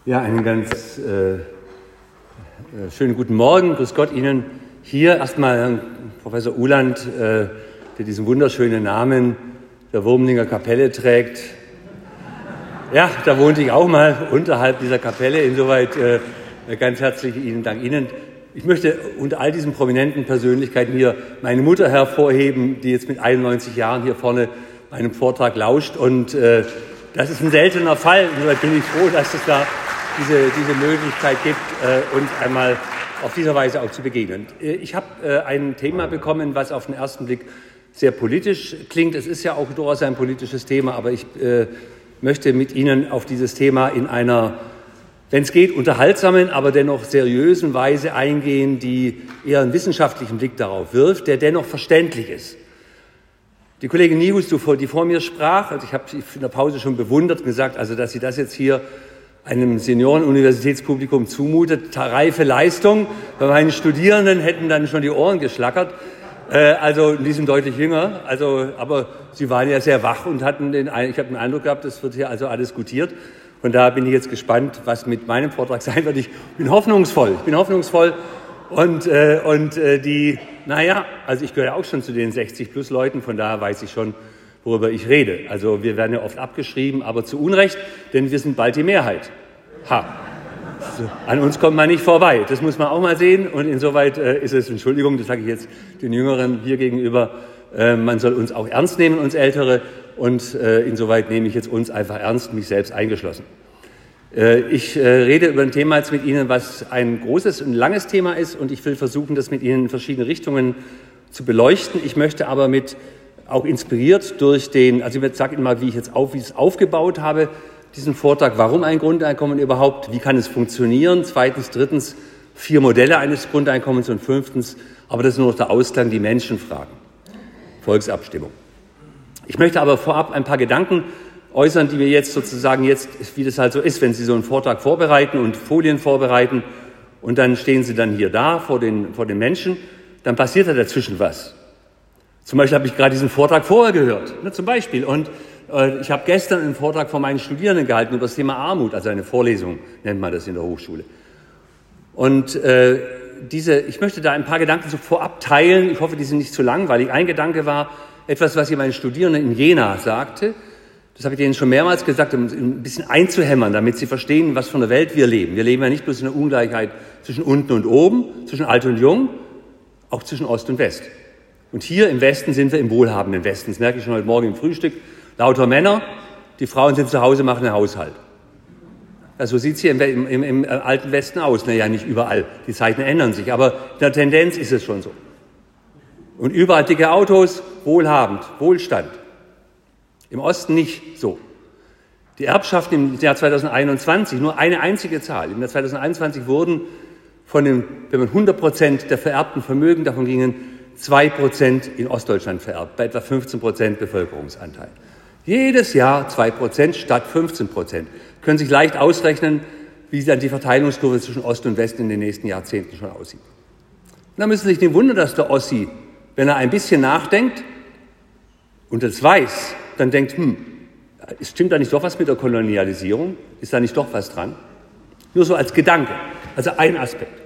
Ja, einen ganz schönen guten Morgen. Grüß Gott Ihnen hier. Erstmal Herrn Professor Uhland, der diesen wunderschönen Namen der Wurmlinger Kapelle trägt. Ja, da wohnte ich auch mal unterhalb dieser Kapelle. Insoweit ganz herzlich Ihnen Dank Ihnen. Ich möchte unter all diesen prominenten Persönlichkeiten hier meine Mutter hervorheben, die jetzt mit 91 Jahren hier vorne meinem Vortrag lauscht. Und das ist ein seltener Fall. Insoweit bin ich froh, dass es da diese Möglichkeit gibt, uns einmal auf diese Weise auch zu begegnen. Ich habe ein Thema bekommen, was auf den ersten Blick sehr politisch klingt. Es ist ja auch durchaus ein politisches Thema, aber ich möchte mit Ihnen auf dieses Thema in einer, wenn es geht, unterhaltsamen, aber dennoch seriösen Weise eingehen, die eher einen wissenschaftlichen Blick darauf wirft, der dennoch verständlich ist. Die Kollegin Niehus, die vor mir sprach, also ich habe sie in der Pause schon bewundert und gesagt, also dass sie das jetzt hier einem Senioren-Universitätspublikum zumutet, reife Leistung. Bei meinen Studierenden hätten dann schon die Ohren geschlackert. Die sind deutlich jünger. Aber sie waren ja sehr wach und ich habe den Eindruck gehabt, es wird hier also alles gutiert. Von daher bin ich jetzt gespannt, was mit meinem Vortrag sein wird. Ich bin hoffnungsvoll. Und ich gehöre ja auch schon zu den 60+ Leuten, von daher weiß ich schon, worüber ich rede. Also wir werden ja oft abgeschrieben, aber zu Unrecht, denn wir sind bald die Mehrheit. So, an uns kommt man nicht vorbei. Das muss man auch mal sehen. Und insoweit ist es, Entschuldigung, das sage ich jetzt den Jüngeren hier gegenüber, man soll uns auch ernst nehmen, uns Ältere. Und insoweit nehme ich jetzt uns einfach ernst, mich selbst eingeschlossen. Ich rede über ein Thema jetzt mit Ihnen, was ein großes und langes Thema ist. Und ich will versuchen, das mit Ihnen in verschiedene Richtungen zu beleuchten. Ich möchte aber auch inspiriert durch ich sage Ihnen mal, wie ich es aufgebaut habe, diesen Vortrag. Warum ein Grundeinkommen überhaupt? Wie kann es funktionieren? Zweitens, drittens, 4 Modelle eines Grundeinkommens und 5. Aber das ist nur noch der Ausklang, die Menschen fragen. Volksabstimmung. Ich möchte aber vorab ein paar Gedanken äußern, die mir jetzt, wie das halt so ist, wenn Sie so einen Vortrag vorbereiten und Folien vorbereiten und dann stehen Sie dann hier da vor den Menschen, dann passiert da dazwischen was. Zum Beispiel habe ich gerade diesen Vortrag vorher gehört, zum Beispiel. Und ich habe gestern einen Vortrag von meinen Studierenden gehalten über das Thema Armut, also eine Vorlesung nennt man das in der Hochschule. Und ich möchte da ein paar Gedanken so vorab teilen. Ich hoffe, die sind nicht zu langweilig. Ein Gedanke war etwas, was ich meinen Studierenden in Jena sagte. Das habe ich denen schon mehrmals gesagt, um ein bisschen einzuhämmern, damit sie verstehen, was für eine Welt wir leben. Wir leben ja nicht bloß in einer Ungleichheit zwischen unten und oben, zwischen alt und jung, auch zwischen Ost und West. Und hier im Westen sind wir im wohlhabenden Westen. Das merke ich schon heute Morgen im Frühstück. Lauter Männer, die Frauen sind zu Hause, machen den Haushalt. Also so sieht es hier im alten Westen aus. Naja, nicht überall. Die Zeiten ändern sich, aber in der Tendenz ist es schon so. Und überall dicke Autos, wohlhabend, Wohlstand. Im Osten nicht so. Die Erbschaften im Jahr 2021, nur eine einzige Zahl. Im Jahr 2021 wurden wenn man 100% der vererbten Vermögen, davon gingen 2% in Ostdeutschland vererbt, bei etwa 15% Bevölkerungsanteil. Jedes Jahr 2% statt 15%. Können sich leicht ausrechnen, wie dann die Verteilungskurve zwischen Ost und West in den nächsten Jahrzehnten schon aussieht. Und da müssen Sie sich nicht wundern, dass der Ossi, wenn er ein bisschen nachdenkt und das weiß, dann denkt, stimmt da nicht doch was mit der Kolonialisierung? Ist da nicht doch was dran? Nur so als Gedanke, also ein Aspekt.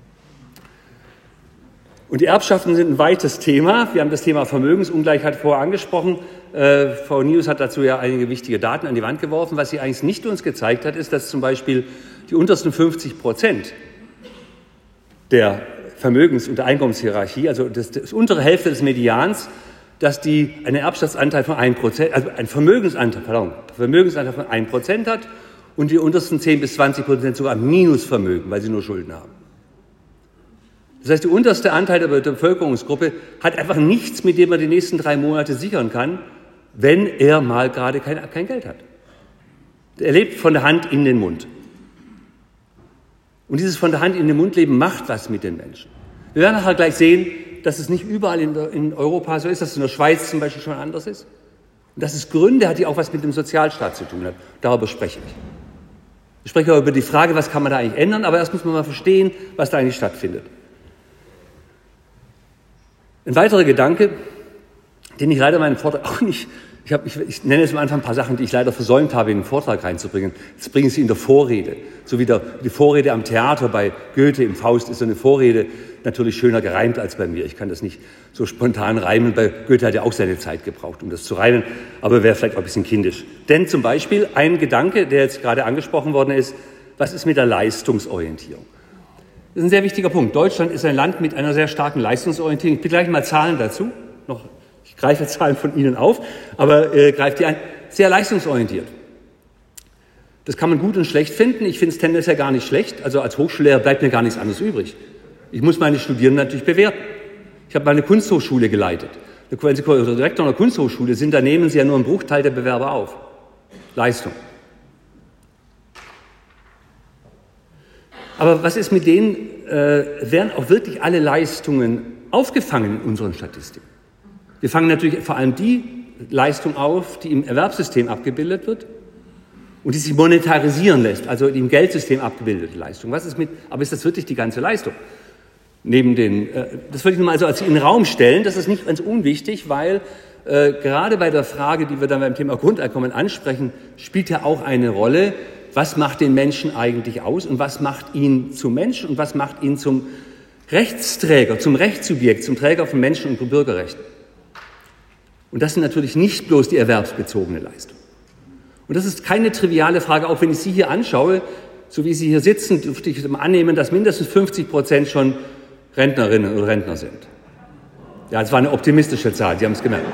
Und die Erbschaften sind ein weites Thema. Wir haben das Thema Vermögensungleichheit vorher angesprochen. Frau Niehus hat dazu ja einige wichtige Daten an die Wand geworfen. Was sie eigentlich nicht uns gezeigt hat, ist, dass zum Beispiel die untersten 50% der Vermögens- und Einkommenshierarchie, also das untere Hälfte des Medians, dass die einen Erbschaftsanteil von 1%, also einen Vermögensanteil von 1% hat und die untersten 10 bis 20% sogar Minusvermögen, weil sie nur Schulden haben. Das heißt, der unterste Anteil der Bevölkerungsgruppe hat einfach nichts, mit dem er die nächsten 3 Monate sichern kann, wenn er mal gerade kein Geld hat. Er lebt von der Hand in den Mund. Und dieses von der Hand in den Mund leben macht was mit den Menschen. Wir werden nachher gleich sehen, dass es nicht überall in Europa so ist, dass es in der Schweiz zum Beispiel schon anders ist. Und dass es Gründe hat, die auch was mit dem Sozialstaat zu tun hat. Darüber spreche ich. Ich spreche auch über die Frage, was kann man da eigentlich ändern, aber erst muss man mal verstehen, was da eigentlich stattfindet. Ein weiterer Gedanke, den ich leider in meinem Vortrag auch nicht Ich nenne jetzt am Anfang ein paar Sachen, die ich leider versäumt habe, in den Vortrag reinzubringen. Jetzt bringen Sie in der Vorrede. So wie die Vorrede am Theater bei Goethe im Faust ist so eine Vorrede natürlich schöner gereimt als bei mir. Ich kann das nicht so spontan reimen. Bei Goethe hat ja auch seine Zeit gebraucht, um das zu reimen, aber wäre vielleicht auch ein bisschen kindisch. Denn zum Beispiel ein Gedanke, der jetzt gerade angesprochen worden ist, was ist mit der Leistungsorientierung? Das ist ein sehr wichtiger Punkt. Deutschland ist ein Land mit einer sehr starken Leistungsorientierung. Ich bitte gleich mal Zahlen dazu. Ich greife Zahlen von Ihnen auf, aber greife die ein. Sehr leistungsorientiert. Das kann man gut und schlecht finden. Ich finde es tendenziell gar nicht schlecht. Also als Hochschullehrer bleibt mir gar nichts anderes übrig. Ich muss meine Studierenden natürlich bewerten. Ich habe mal eine Kunsthochschule geleitet. Wenn Sie Direktor einer Kunsthochschule sind, dann nehmen Sie ja nur einen Bruchteil der Bewerber auf. Leistung. Aber was ist mit denen, werden auch wirklich alle Leistungen aufgefangen in unseren Statistiken? Wir fangen natürlich vor allem die Leistung auf, die im Erwerbssystem abgebildet wird und die sich monetarisieren lässt, also die im Geldsystem abgebildete Leistung. Aber ist das wirklich die ganze Leistung? Das würde ich nur mal so als in den Raum stellen, das ist nicht ganz unwichtig, weil gerade bei der Frage, die wir dann beim Thema Grundeinkommen ansprechen, spielt ja auch eine Rolle, was macht den Menschen eigentlich aus und was macht ihn zum Menschen und was macht ihn zum Rechtsträger, zum Rechtssubjekt, zum Träger von Menschen- und Bürgerrechten. Und das sind natürlich nicht bloß die erwerbsbezogene Leistung. Und das ist keine triviale Frage, auch wenn ich Sie hier anschaue, so wie Sie hier sitzen, dürfte ich annehmen, dass mindestens 50% schon Rentnerinnen oder Rentner sind. Ja, das war eine optimistische Zahl, Sie haben es gemerkt.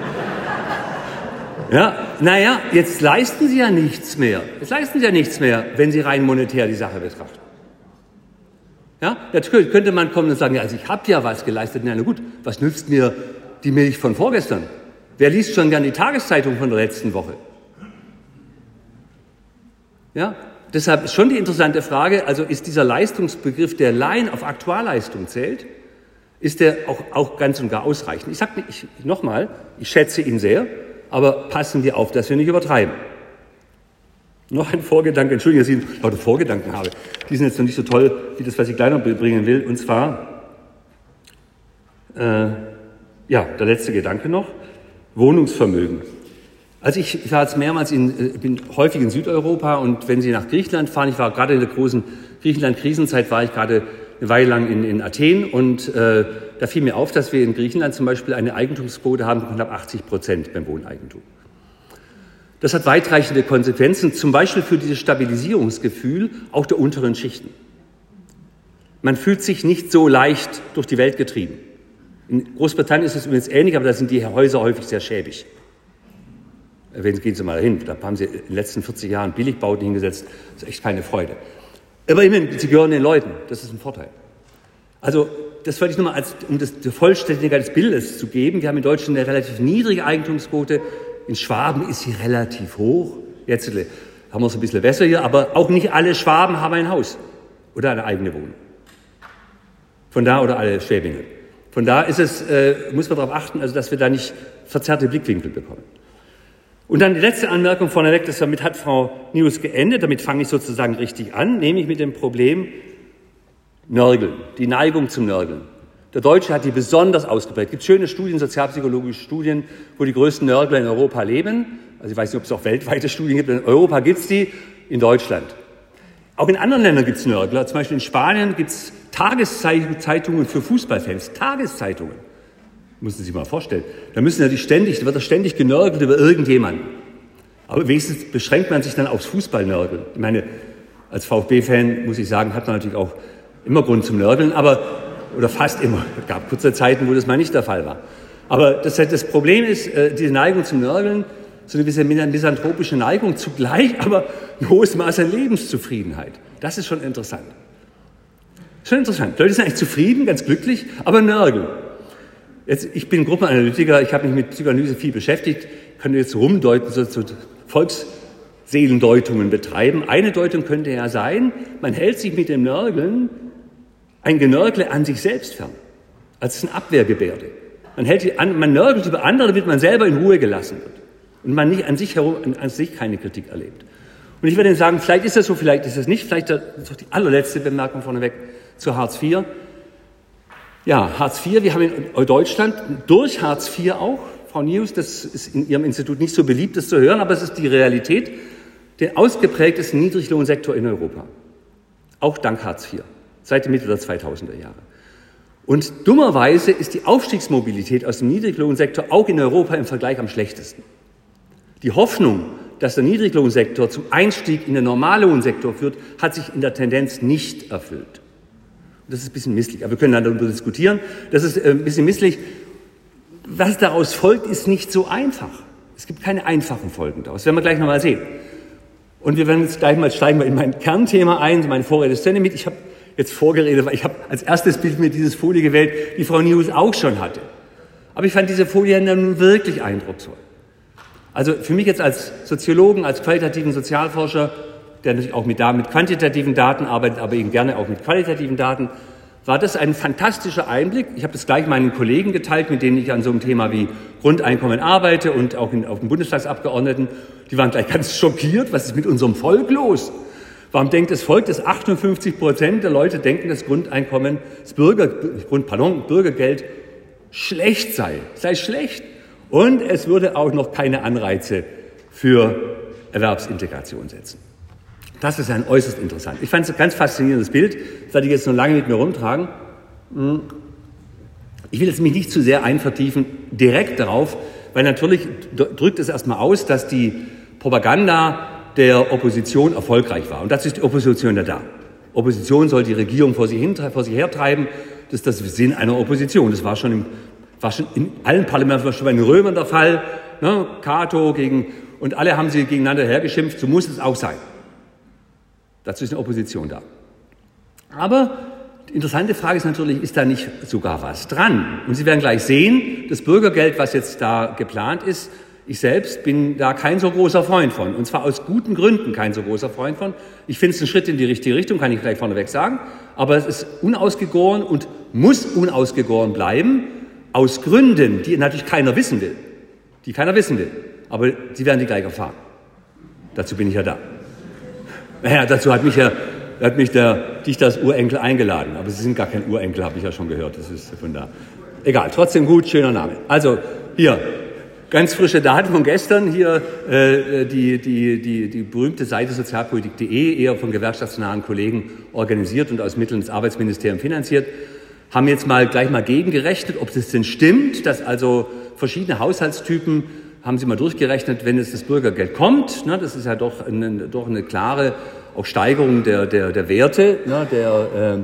Ja, jetzt leisten Sie ja nichts mehr. Wenn Sie rein monetär die Sache betrachten. Ja, natürlich könnte man kommen und sagen, ja, also ich habe ja was geleistet. Na gut, was nützt mir die Milch von vorgestern? Wer liest schon gern die Tageszeitung von der letzten Woche? Ja, deshalb ist schon die interessante Frage, also ist dieser Leistungsbegriff, der allein auf Aktualleistung zählt, ist der auch ganz und gar ausreichend? Ich schätze ihn sehr, aber passen wir auf, dass wir nicht übertreiben. Noch ein Vorgedanke, entschuldigen Sie, dass ich lauter Vorgedanken habe. Die sind jetzt noch nicht so toll, wie das, was ich gleich noch bringen will. Und zwar, der letzte Gedanke noch, Wohnungsvermögen. Also ich war jetzt mehrmals bin häufig in Südeuropa und wenn Sie nach Griechenland fahren, ich war gerade in der großen Griechenland-Krisenzeit, war ich gerade eine Weile lang in Athen und da fiel mir auf, dass wir in Griechenland zum Beispiel eine Eigentumsquote haben von knapp 80% beim Wohneigentum. Das hat weitreichende Konsequenzen, zum Beispiel für dieses Stabilisierungsgefühl auch der unteren Schichten. Man fühlt sich nicht so leicht durch die Welt getrieben. In Großbritannien ist es übrigens ähnlich, aber da sind die Häuser häufig sehr schäbig. Gehen Sie mal dahin, da haben Sie in den letzten 40 Jahren Billigbauten hingesetzt, das ist echt keine Freude. Aber immerhin, Sie gehören den Leuten, das ist ein Vorteil. Also das wollte ich nur mal um die Vollständigkeit des Bildes zu geben. Wir haben in Deutschland eine relativ niedrige Eigentumsquote, in Schwaben ist sie relativ hoch. Jetzt haben wir es ein bisschen besser hier, aber auch nicht alle Schwaben haben ein Haus oder eine eigene Wohnung. Oder alle Schwäbinger. Von da muss man darauf achten, also dass wir da nicht verzerrte Blickwinkel bekommen. Und dann die letzte Anmerkung vorneweg, damit hat Frau Nius geendet, damit fange ich sozusagen richtig an, nämlich mit dem Problem Nörgeln, die Neigung zum Nörgeln. Der Deutsche hat die besonders ausgeprägt. Es gibt schöne Studien, sozialpsychologische Studien, wo die größten Nörgler in Europa leben. Also ich weiß nicht, ob es auch weltweite Studien gibt. In Europa gibt es die, in Deutschland. Auch in anderen Ländern gibt es Nörgler. Zum Beispiel in Spanien gibt es Tageszeitungen für Fußballfans. Tageszeitungen. Müssen Sie sich mal vorstellen. Da wird ständig genörgelt über irgendjemanden. Aber wenigstens beschränkt man sich dann aufs Fußballnörgeln. Ich meine, als VfB-Fan muss ich sagen, hat man natürlich auch immer Grund zum Nörgeln, oder fast immer. Es gab kurze Zeiten, wo das mal nicht der Fall war. Aber das Problem ist, diese Neigung zum Nörgeln, so eine bisschen misanthropische Neigung, zugleich aber ein hohes Maß an Lebenszufriedenheit. Das ist schon interessant. Die Leute sind eigentlich zufrieden, ganz glücklich, aber nörgeln. Ich bin Gruppenanalytiker, ich habe mich mit Psychoanalyse viel beschäftigt, kann jetzt rumdeuten, so Volksseelendeutungen betreiben. Eine Deutung könnte ja sein, man hält sich mit dem Nörgeln ein Genörgle an sich selbst fern, als eine Abwehrgebärde. Man nörgelt über andere, damit man selber in Ruhe gelassen wird und man nicht an sich keine Kritik erlebt. Und ich würde Ihnen sagen, vielleicht ist das so, vielleicht ist es nicht, vielleicht ist das die allerletzte Bemerkung vorneweg zu Hartz IV. Ja, Hartz IV, wir haben in Deutschland durch Hartz IV auch Frau Nius, das ist in Ihrem Institut nicht so beliebt, das zu hören, aber es ist die Realität, der ausgeprägtesten Niedriglohnsektor in Europa. Auch dank Hartz IV, seit der Mitte der 2000er Jahre. Und dummerweise ist die Aufstiegsmobilität aus dem Niedriglohnsektor auch in Europa im Vergleich am schlechtesten. Die Hoffnung, dass der Niedriglohnsektor zum Einstieg in den Normallohnsektor führt, hat sich in der Tendenz nicht erfüllt. Und das ist ein bisschen misslich, aber wir können dann darüber diskutieren. Das ist ein bisschen misslich. Was daraus folgt, ist nicht so einfach. Es gibt keine einfachen Folgen daraus. Das werden wir gleich nochmal sehen. Und wir werden jetzt gleich mal steigen in mein Kernthema ein, meine Vorredeszene mit. Ich habe jetzt vorgeredet, weil ich habe als erstes Bild mir dieses Folie gewählt, die Frau Nius auch schon hatte. Aber ich fand diese Folie nun wirklich eindrucksvoll. Also für mich jetzt als Soziologen, als qualitativen Sozialforscher, der natürlich auch mit quantitativen Daten arbeitet, aber eben gerne auch mit qualitativen Daten, war das ein fantastischer Einblick. Ich habe das gleich meinen Kollegen geteilt, mit denen ich an so einem Thema wie Grundeinkommen arbeite und auch auf den Bundestagsabgeordneten. Die waren gleich ganz schockiert, was ist mit unserem Volk los? Warum denkt das Volk, dass 58% der Leute denken, dass Grundeinkommen, Bürgergeld schlecht sei schlecht. Und es würde auch noch keine Anreize für Erwerbsintegration setzen. Das ist ein äußerst interessant. Ich fand es ein ganz faszinierendes Bild, das werde ich jetzt noch lange mit mir rumtragen. Ich will jetzt mich nicht zu sehr einvertiefen direkt darauf, weil natürlich drückt es erstmal aus, dass die Propaganda der Opposition erfolgreich war. Und dazu ist die Opposition ja da. Opposition soll die Regierung vor sich hertreiben. Das ist das Sinn einer Opposition. Das war schon in allen Parlamenten, war schon bei den Römern der Fall. Ne? Cato und alle haben sie gegeneinander hergeschimpft. So muss es auch sein. Dazu ist eine Opposition da. Aber die interessante Frage ist natürlich, ist da nicht sogar was dran? Und Sie werden gleich sehen, das Bürgergeld, was jetzt da geplant ist, ich selbst bin da kein so großer Freund von. Und zwar aus guten Gründen kein so großer Freund von. Ich finde es ein Schritt in die richtige Richtung, kann ich gleich vorneweg sagen. Aber es ist unausgegoren und muss unausgegoren bleiben, aus Gründen, die natürlich keiner wissen will. Aber Sie werden die gleich erfahren. Dazu bin ich ja da. Naja, dazu hat mich der Dichter als Urenkel eingeladen. Aber Sie sind gar kein Urenkel, habe ich ja schon gehört. Das ist von da. Egal, trotzdem gut, schöner Name. Also, hier, ganz frische Daten von gestern. Hier die berühmte Seite sozialpolitik.de, eher von gewerkschaftsnahen Kollegen organisiert und aus Mitteln des Arbeitsministeriums finanziert. Haben jetzt gleich mal gegengerechnet, ob das denn stimmt, dass also verschiedene Haushaltstypen, haben sie mal durchgerechnet, wenn es das Bürgergeld kommt, ne, das ist ja doch eine klare auch Steigerung der Werte, ne,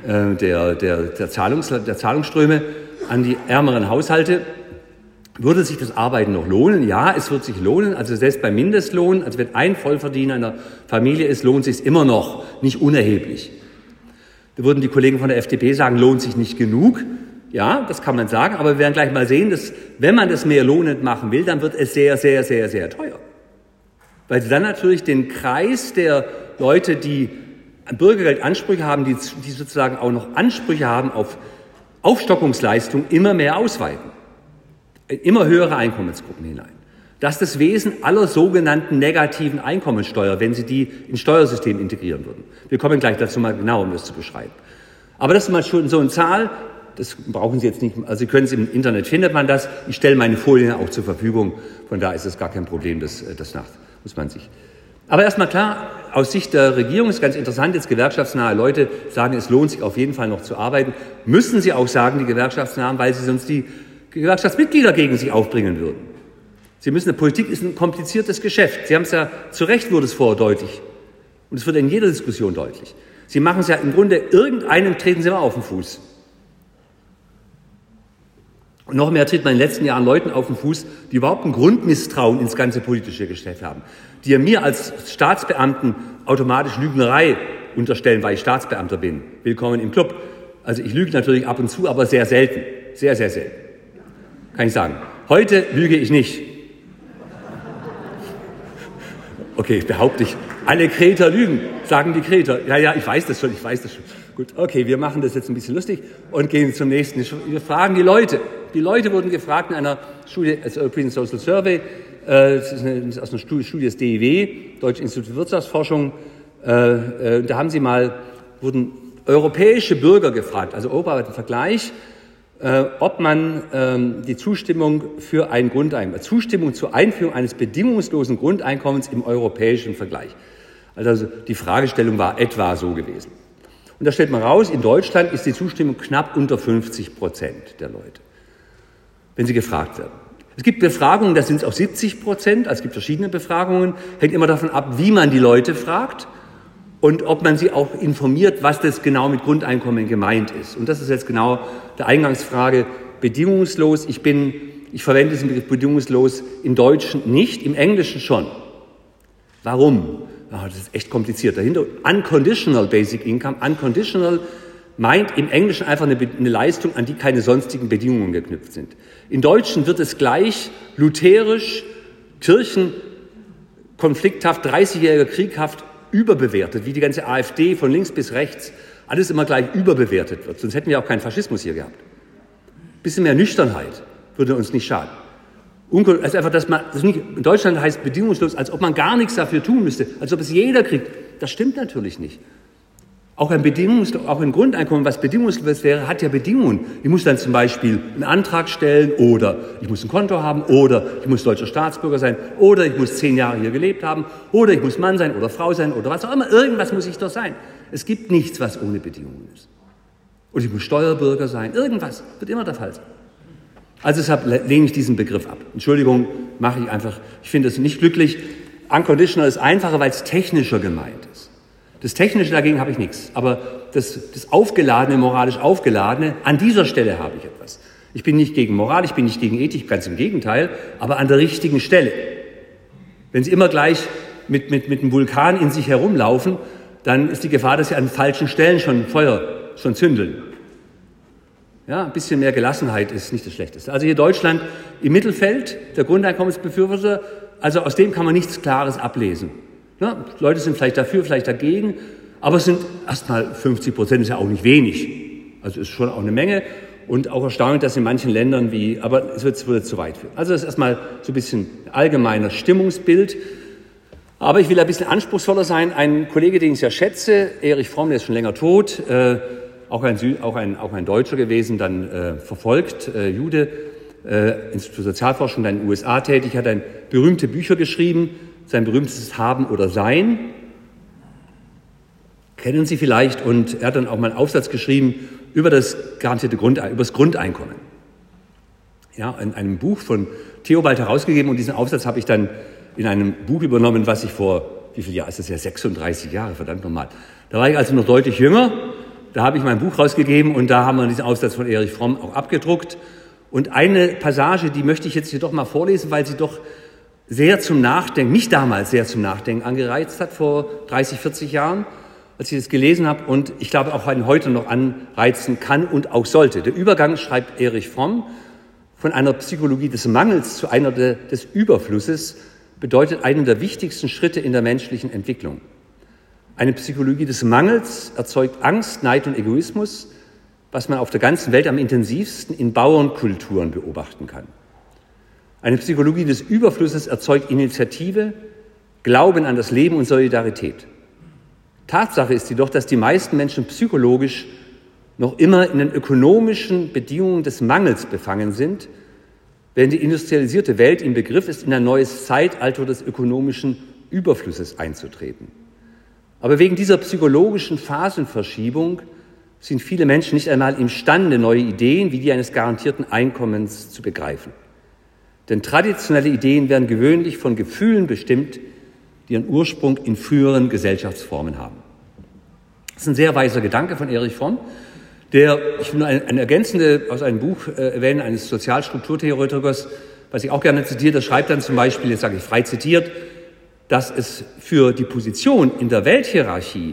der Zahlungsströme an die ärmeren Haushalte. Würde sich das Arbeiten noch lohnen? Ja, es wird sich lohnen. Also selbst beim Mindestlohn, also wenn ein Vollverdiener in der Familie ist, lohnt sich es immer noch nicht unerheblich. Da würden die Kollegen von der FDP sagen, lohnt sich nicht genug. Ja, das kann man sagen, aber wir werden gleich mal sehen, dass wenn man das mehr lohnend machen will, dann wird es sehr, sehr, sehr, sehr teuer. Weil sie dann natürlich den Kreis der Leute, die Bürgergeldansprüche haben, die sozusagen auch noch Ansprüche haben auf Aufstockungsleistung, immer mehr ausweiten. In immer höhere Einkommensgruppen hinein. Das ist das Wesen aller sogenannten negativen Einkommensteuer, wenn Sie die ins Steuersystem integrieren würden. Wir kommen gleich dazu mal genau, um das zu beschreiben. Aber das ist mal schon so eine Zahl, das brauchen Sie jetzt nicht, also Sie können es im Internet, findet man das. Ich stelle meine Folien auch zur Verfügung, von da ist es gar kein Problem, das muss man sich. Aber erstmal klar, aus Sicht der Regierung ist ganz interessant, jetzt gewerkschaftsnahe Leute sagen, es lohnt sich auf jeden Fall noch zu arbeiten. Müssen sie auch sagen, die Gewerkschaftsnahen, weil sie sonst die Gewerkschaftsmitglieder gegen sich aufbringen würden. Sie müssen, Politik ist ein kompliziertes Geschäft. Sie haben es ja, zu Recht wurde es vorher deutlich. Und es wird in jeder Diskussion deutlich. Sie machen es ja im Grunde, irgendeinem treten Sie mal auf den Fuß. Und noch mehr tritt man in den letzten Jahren Leuten auf den Fuß, die überhaupt ein Grundmisstrauen ins ganze politische Geschäft haben. Die ja mir als Staatsbeamten automatisch Lügnerei unterstellen, weil ich Staatsbeamter bin. Willkommen im Club. Also ich lüge natürlich ab und zu, aber sehr selten. Sehr, sehr selten. Kann ich sagen. Heute lüge ich nicht. Okay, behaupte ich. Alle Kreter lügen, sagen die Kreter. Ja, ich weiß das schon. Gut, okay, wir machen das jetzt ein bisschen lustig und gehen zum nächsten. Wir fragen die Leute. Die Leute wurden gefragt in einer Studie, als European Social Survey, das ist aus einer Studie des DIW, Deutsches Institut für Wirtschaftsforschung. Da wurden europäische Bürger gefragt, also europaweiten Vergleich, ob man die Zustimmung für ein Grundeinkommen, Zustimmung zur Einführung eines bedingungslosen Grundeinkommens im europäischen Vergleich. Also die Fragestellung war etwa so gewesen. Und da stellt man raus, in Deutschland ist die Zustimmung knapp unter 50% der Leute, wenn sie gefragt werden. Es gibt Befragungen, da sind es auch 70%, also es gibt verschiedene Befragungen, hängt immer davon ab, wie man die Leute fragt und ob man sie auch informiert, was das genau mit Grundeinkommen gemeint ist. Und das ist jetzt genau der Eingangsfrage, bedingungslos. Ich verwende diesen Begriff bedingungslos im Deutschen nicht, im Englischen schon. Warum? Das ist echt kompliziert. Dahinter Unconditional Basic Income. Unconditional meint im Englischen einfach eine Leistung, an die keine sonstigen Bedingungen geknüpft sind. Im Deutschen wird es gleich lutherisch, kirchenkonflikthaft, 30-jähriger Krieghaft überbewertet, wie die ganze AfD von links bis rechts, alles immer gleich überbewertet wird. Sonst hätten wir auch keinen Faschismus hier gehabt. Ein bisschen mehr Nüchternheit würde uns nicht schaden. Also einfach, dass man, das nicht, in Deutschland heißt bedingungslos, als ob man gar nichts dafür tun müsste, als ob es jeder kriegt. Das stimmt natürlich nicht. Auch ein Grundeinkommen, was bedingungslos wäre, hat ja Bedingungen. Ich muss dann zum Beispiel einen Antrag stellen oder ich muss ein Konto haben oder ich muss deutscher Staatsbürger sein oder ich muss 10 Jahre hier gelebt haben oder ich muss Mann sein oder Frau sein oder was auch immer. Irgendwas muss ich doch sein. Es gibt nichts, was ohne Bedingungen ist. Und ich muss Steuerbürger sein. Irgendwas wird immer der Fall sein. Also deshalb lehne ich diesen Begriff ab. Entschuldigung, mache ich einfach. Ich finde es nicht glücklich. Unconditional ist einfacher, weil es technischer gemeint ist. Das Technische dagegen habe ich nichts. Aber das Aufgeladene, moralisch Aufgeladene, an dieser Stelle habe ich etwas. Ich bin nicht gegen Moral, ich bin nicht gegen Ethik, ganz im Gegenteil, aber an der richtigen Stelle. Wenn Sie immer gleich mit einem Vulkan in sich herumlaufen, dann ist die Gefahr, dass Sie an falschen Stellen schon zündeln. Ja, ein bisschen mehr Gelassenheit ist nicht das Schlechteste. Also hier Deutschland im Mittelfeld, der Grundeinkommensbefürworter, also aus dem kann man nichts Klares ablesen. Ja, Leute sind vielleicht dafür, vielleicht dagegen, aber es sind erstmal 50%, ist ja auch nicht wenig. Also ist schon auch eine Menge und auch erstaunlich, dass in manchen Ländern aber es würde zu weit führen. Also das ist erstmal so ein bisschen allgemeiner Stimmungsbild. Aber ich will ein bisschen anspruchsvoller sein. Ein Kollege, den ich sehr schätze, Erich Fromm, der ist schon länger tot, auch ein Deutscher gewesen, dann verfolgt, Jude, Institut für Sozialforschung, dann in den USA tätig, hat berühmte Bücher geschrieben, sein berühmtestes Haben oder Sein. Kennen Sie vielleicht, und er hat dann auch mal einen Aufsatz geschrieben über das Grundeinkommen. Ja, in einem Buch von Theobald herausgegeben, und diesen Aufsatz habe ich dann in einem Buch übernommen, was ich vor, wie viel Jahr ist das ja, 36 Jahre, verdammt nochmal. Da war ich also noch deutlich jünger. Da habe ich mein Buch rausgegeben und da haben wir diesen Aufsatz von Erich Fromm auch abgedruckt. Und eine Passage, die möchte ich jetzt hier doch mal vorlesen, weil sie doch sehr zum Nachdenken, mich damals sehr zum Nachdenken angereizt hat, vor 30, 40 Jahren, als ich das gelesen habe und ich glaube auch heute noch anreizen kann und auch sollte. Der Übergang, schreibt Erich Fromm, von einer Psychologie des Mangels zu einer des Überflusses bedeutet einen der wichtigsten Schritte in der menschlichen Entwicklung. Eine Psychologie des Mangels erzeugt Angst, Neid und Egoismus, was man auf der ganzen Welt am intensivsten in Bauernkulturen beobachten kann. Eine Psychologie des Überflusses erzeugt Initiative, Glauben an das Leben und Solidarität. Tatsache ist jedoch, dass die meisten Menschen psychologisch noch immer in den ökonomischen Bedingungen des Mangels befangen sind, während die industrialisierte Welt im Begriff ist, in ein neues Zeitalter des ökonomischen Überflusses einzutreten. Aber wegen dieser psychologischen Phasenverschiebung sind viele Menschen nicht einmal imstande, neue Ideen wie die eines garantierten Einkommens zu begreifen. Denn traditionelle Ideen werden gewöhnlich von Gefühlen bestimmt, die ihren Ursprung in früheren Gesellschaftsformen haben. Das ist ein sehr weiser Gedanke von Erich Fromm, ich will nur eine ergänzende aus einem Buch erwähnen, eines Sozialstrukturtheoretikers, was ich auch gerne zitiere, der schreibt dann zum Beispiel, jetzt sage ich frei zitiert, dass es für die Position in der Welthierarchie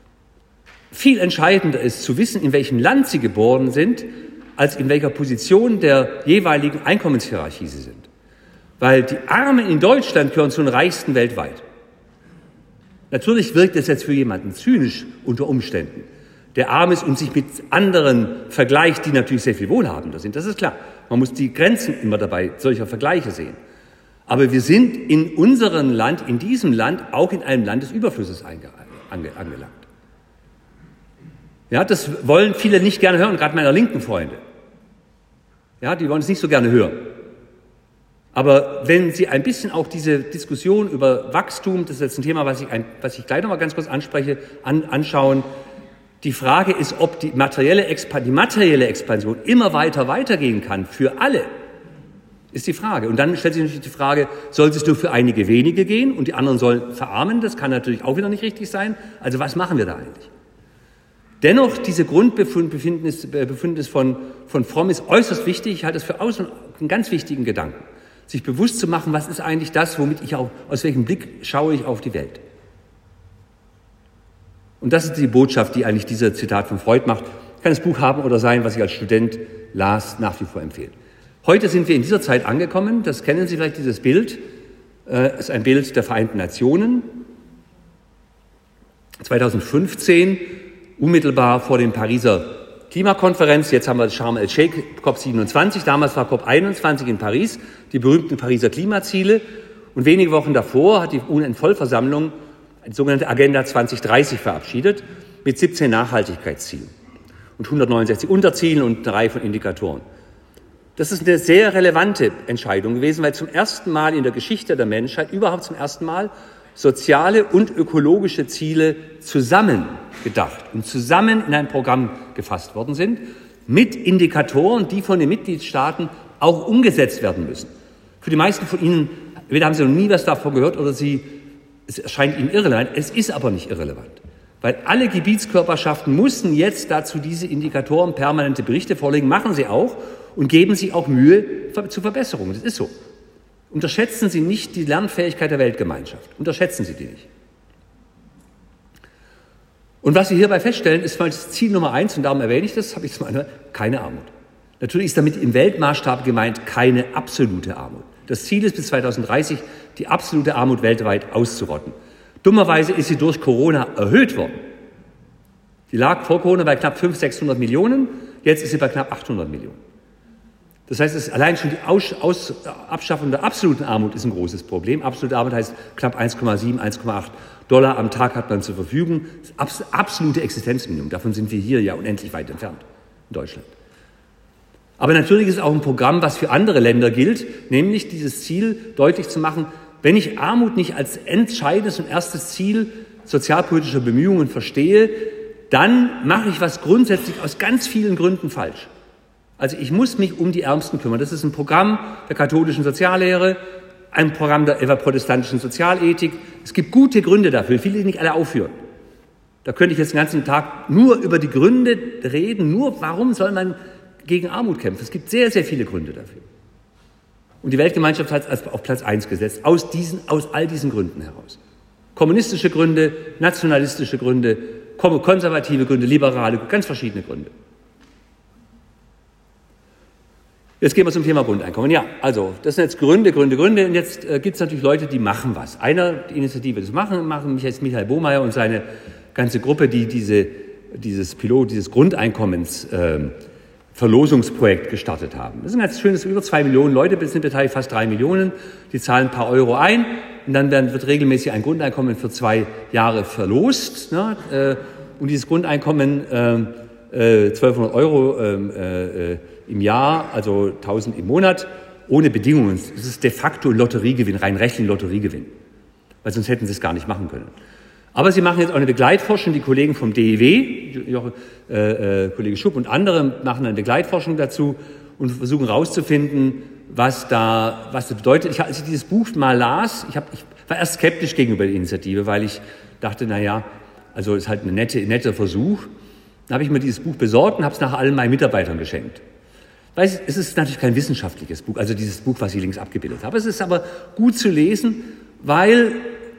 viel entscheidender ist, zu wissen, in welchem Land sie geboren sind, als in welcher Position der jeweiligen Einkommenshierarchie sie sind. Weil die Armen in Deutschland gehören zu den Reichsten weltweit. Natürlich wirkt es jetzt für jemanden zynisch unter Umständen, der arm ist und sich mit anderen vergleicht, die natürlich sehr viel wohlhabender sind. Das ist klar. Man muss die Grenzen immer dabei solcher Vergleiche sehen. Aber wir sind in unserem Land, in diesem Land, auch in einem Land des Überflusses angelangt. Ja, das wollen viele nicht gerne hören, gerade meiner linken Freunde. Ja, die wollen es nicht so gerne hören. Aber wenn Sie ein bisschen auch diese Diskussion über Wachstum, das ist jetzt ein Thema, was ich gleich noch mal ganz kurz anspreche, anschauen. Die Frage ist, ob die materielle Expansion immer weitergehen kann für alle, ist die Frage. Und dann stellt sich natürlich die Frage, soll es nur für einige wenige gehen und die anderen sollen verarmen? Das kann natürlich auch wieder nicht richtig sein. Also was machen wir da eigentlich? Dennoch, diese Grundbefundnis von Fromm ist äußerst wichtig. Ich halte es für einen ganz wichtigen Gedanken, sich bewusst zu machen, was ist eigentlich das, aus welchem Blick schaue ich auf die Welt. Und das ist die Botschaft, die eigentlich dieser Zitat von Freud macht. Kann das Buch haben oder sein, was ich als Student las, nach wie vor empfehle. Heute sind wir in dieser Zeit angekommen. Das kennen Sie vielleicht, dieses Bild. Es ist ein Bild der Vereinten Nationen. 2015, unmittelbar vor den Pariser Klimakonferenz. Jetzt haben wir Sharm el-Sheikh, COP27. Damals war COP21 in Paris, die berühmten Pariser Klimaziele. Und wenige Wochen davor hat die UN-Vollversammlung die sogenannte Agenda 2030 verabschiedet mit 17 Nachhaltigkeitszielen und 169 Unterzielen und eine Reihe von Indikatoren. Das ist eine sehr relevante Entscheidung gewesen, weil zum ersten Mal in der Geschichte der Menschheit, überhaupt zum ersten Mal, soziale und ökologische Ziele zusammen gedacht und zusammen in ein Programm gefasst worden sind, mit Indikatoren, die von den Mitgliedstaaten auch umgesetzt werden müssen. Für die meisten von Ihnen, entweder haben Sie noch nie was davon gehört oder es erscheint Ihnen irrelevant. Es ist aber nicht irrelevant, weil alle Gebietskörperschaften mussten jetzt dazu diese Indikatoren permanente Berichte vorlegen, machen sie auch und geben sich auch Mühe zur Verbesserung. Das ist so. Unterschätzen Sie nicht die Lernfähigkeit der Weltgemeinschaft. Unterschätzen Sie die nicht. Und was Sie hierbei feststellen, ist mal das Ziel Nummer 1, und darum erwähne ich das, keine Armut. Natürlich ist damit im Weltmaßstab gemeint keine absolute Armut. Das Ziel ist, bis 2030 die absolute Armut weltweit auszurotten. Dummerweise ist sie durch Corona erhöht worden. Die lag vor Corona bei knapp 500, 600 Millionen, jetzt ist sie bei knapp 800 Millionen. Das heißt, allein schon die Abschaffung der absoluten Armut ist ein großes Problem. Absolute Armut heißt knapp 1,7, 1,8 Dollar am Tag hat man zur Verfügung. Das absolute Existenzminimum. Davon sind wir hier ja unendlich weit entfernt in Deutschland. Aber natürlich ist es auch ein Programm, was für andere Länder gilt, nämlich dieses Ziel deutlich zu machen, wenn ich Armut nicht als entscheidendes und erstes Ziel sozialpolitischer Bemühungen verstehe, dann mache ich was grundsätzlich aus ganz vielen Gründen falsch. Also ich muss mich um die Ärmsten kümmern. Das ist ein Programm der katholischen Soziallehre, ein Programm der protestantischen Sozialethik. Es gibt gute Gründe dafür, ich will die nicht alle aufführen. Da könnte ich jetzt den ganzen Tag nur über die Gründe reden, nur warum soll man gegen Armut kämpfen. Es gibt sehr, sehr viele Gründe dafür. Und die Weltgemeinschaft hat es auf Platz 1 gesetzt, aus all diesen Gründen heraus. Kommunistische Gründe, nationalistische Gründe, konservative Gründe, liberale, ganz verschiedene Gründe. Jetzt gehen wir zum Thema Grundeinkommen. Ja, also das sind jetzt Gründe. Und jetzt gibt es natürlich Leute, die machen was. Einer, die Initiative das machen Michael Bohmeier und seine ganze Gruppe, die dieses Grundeinkommens Verlosungsprojekt gestartet haben. Das ist ein ganz schönes, über 2 Millionen Leute sind beteiligt, fast 3 Millionen. Die zahlen ein paar Euro ein und dann wird regelmäßig ein Grundeinkommen für 2 Jahre verlost. Ne? Und dieses Grundeinkommen 1200 Euro im Jahr, also 1000 im Monat, ohne Bedingungen. Das ist de facto Lotteriegewinn, rein rechtlichen Lotteriegewinn. Weil sonst hätten sie es gar nicht machen können. Aber sie machen jetzt auch eine Begleitforschung, die Kollegen vom DEW, Kollege Schupp und andere machen eine Begleitforschung dazu und versuchen herauszufinden, was das bedeutet. Als ich dieses Buch mal las, ich war erst skeptisch gegenüber der Initiative, weil ich dachte, also ist halt ein netter Versuch. Dann habe ich mir dieses Buch besorgt und habe es nachher allen meinen Mitarbeitern geschenkt. Es ist natürlich kein wissenschaftliches Buch, also dieses Buch, was ich links abgebildet habe. Es ist aber gut zu lesen, weil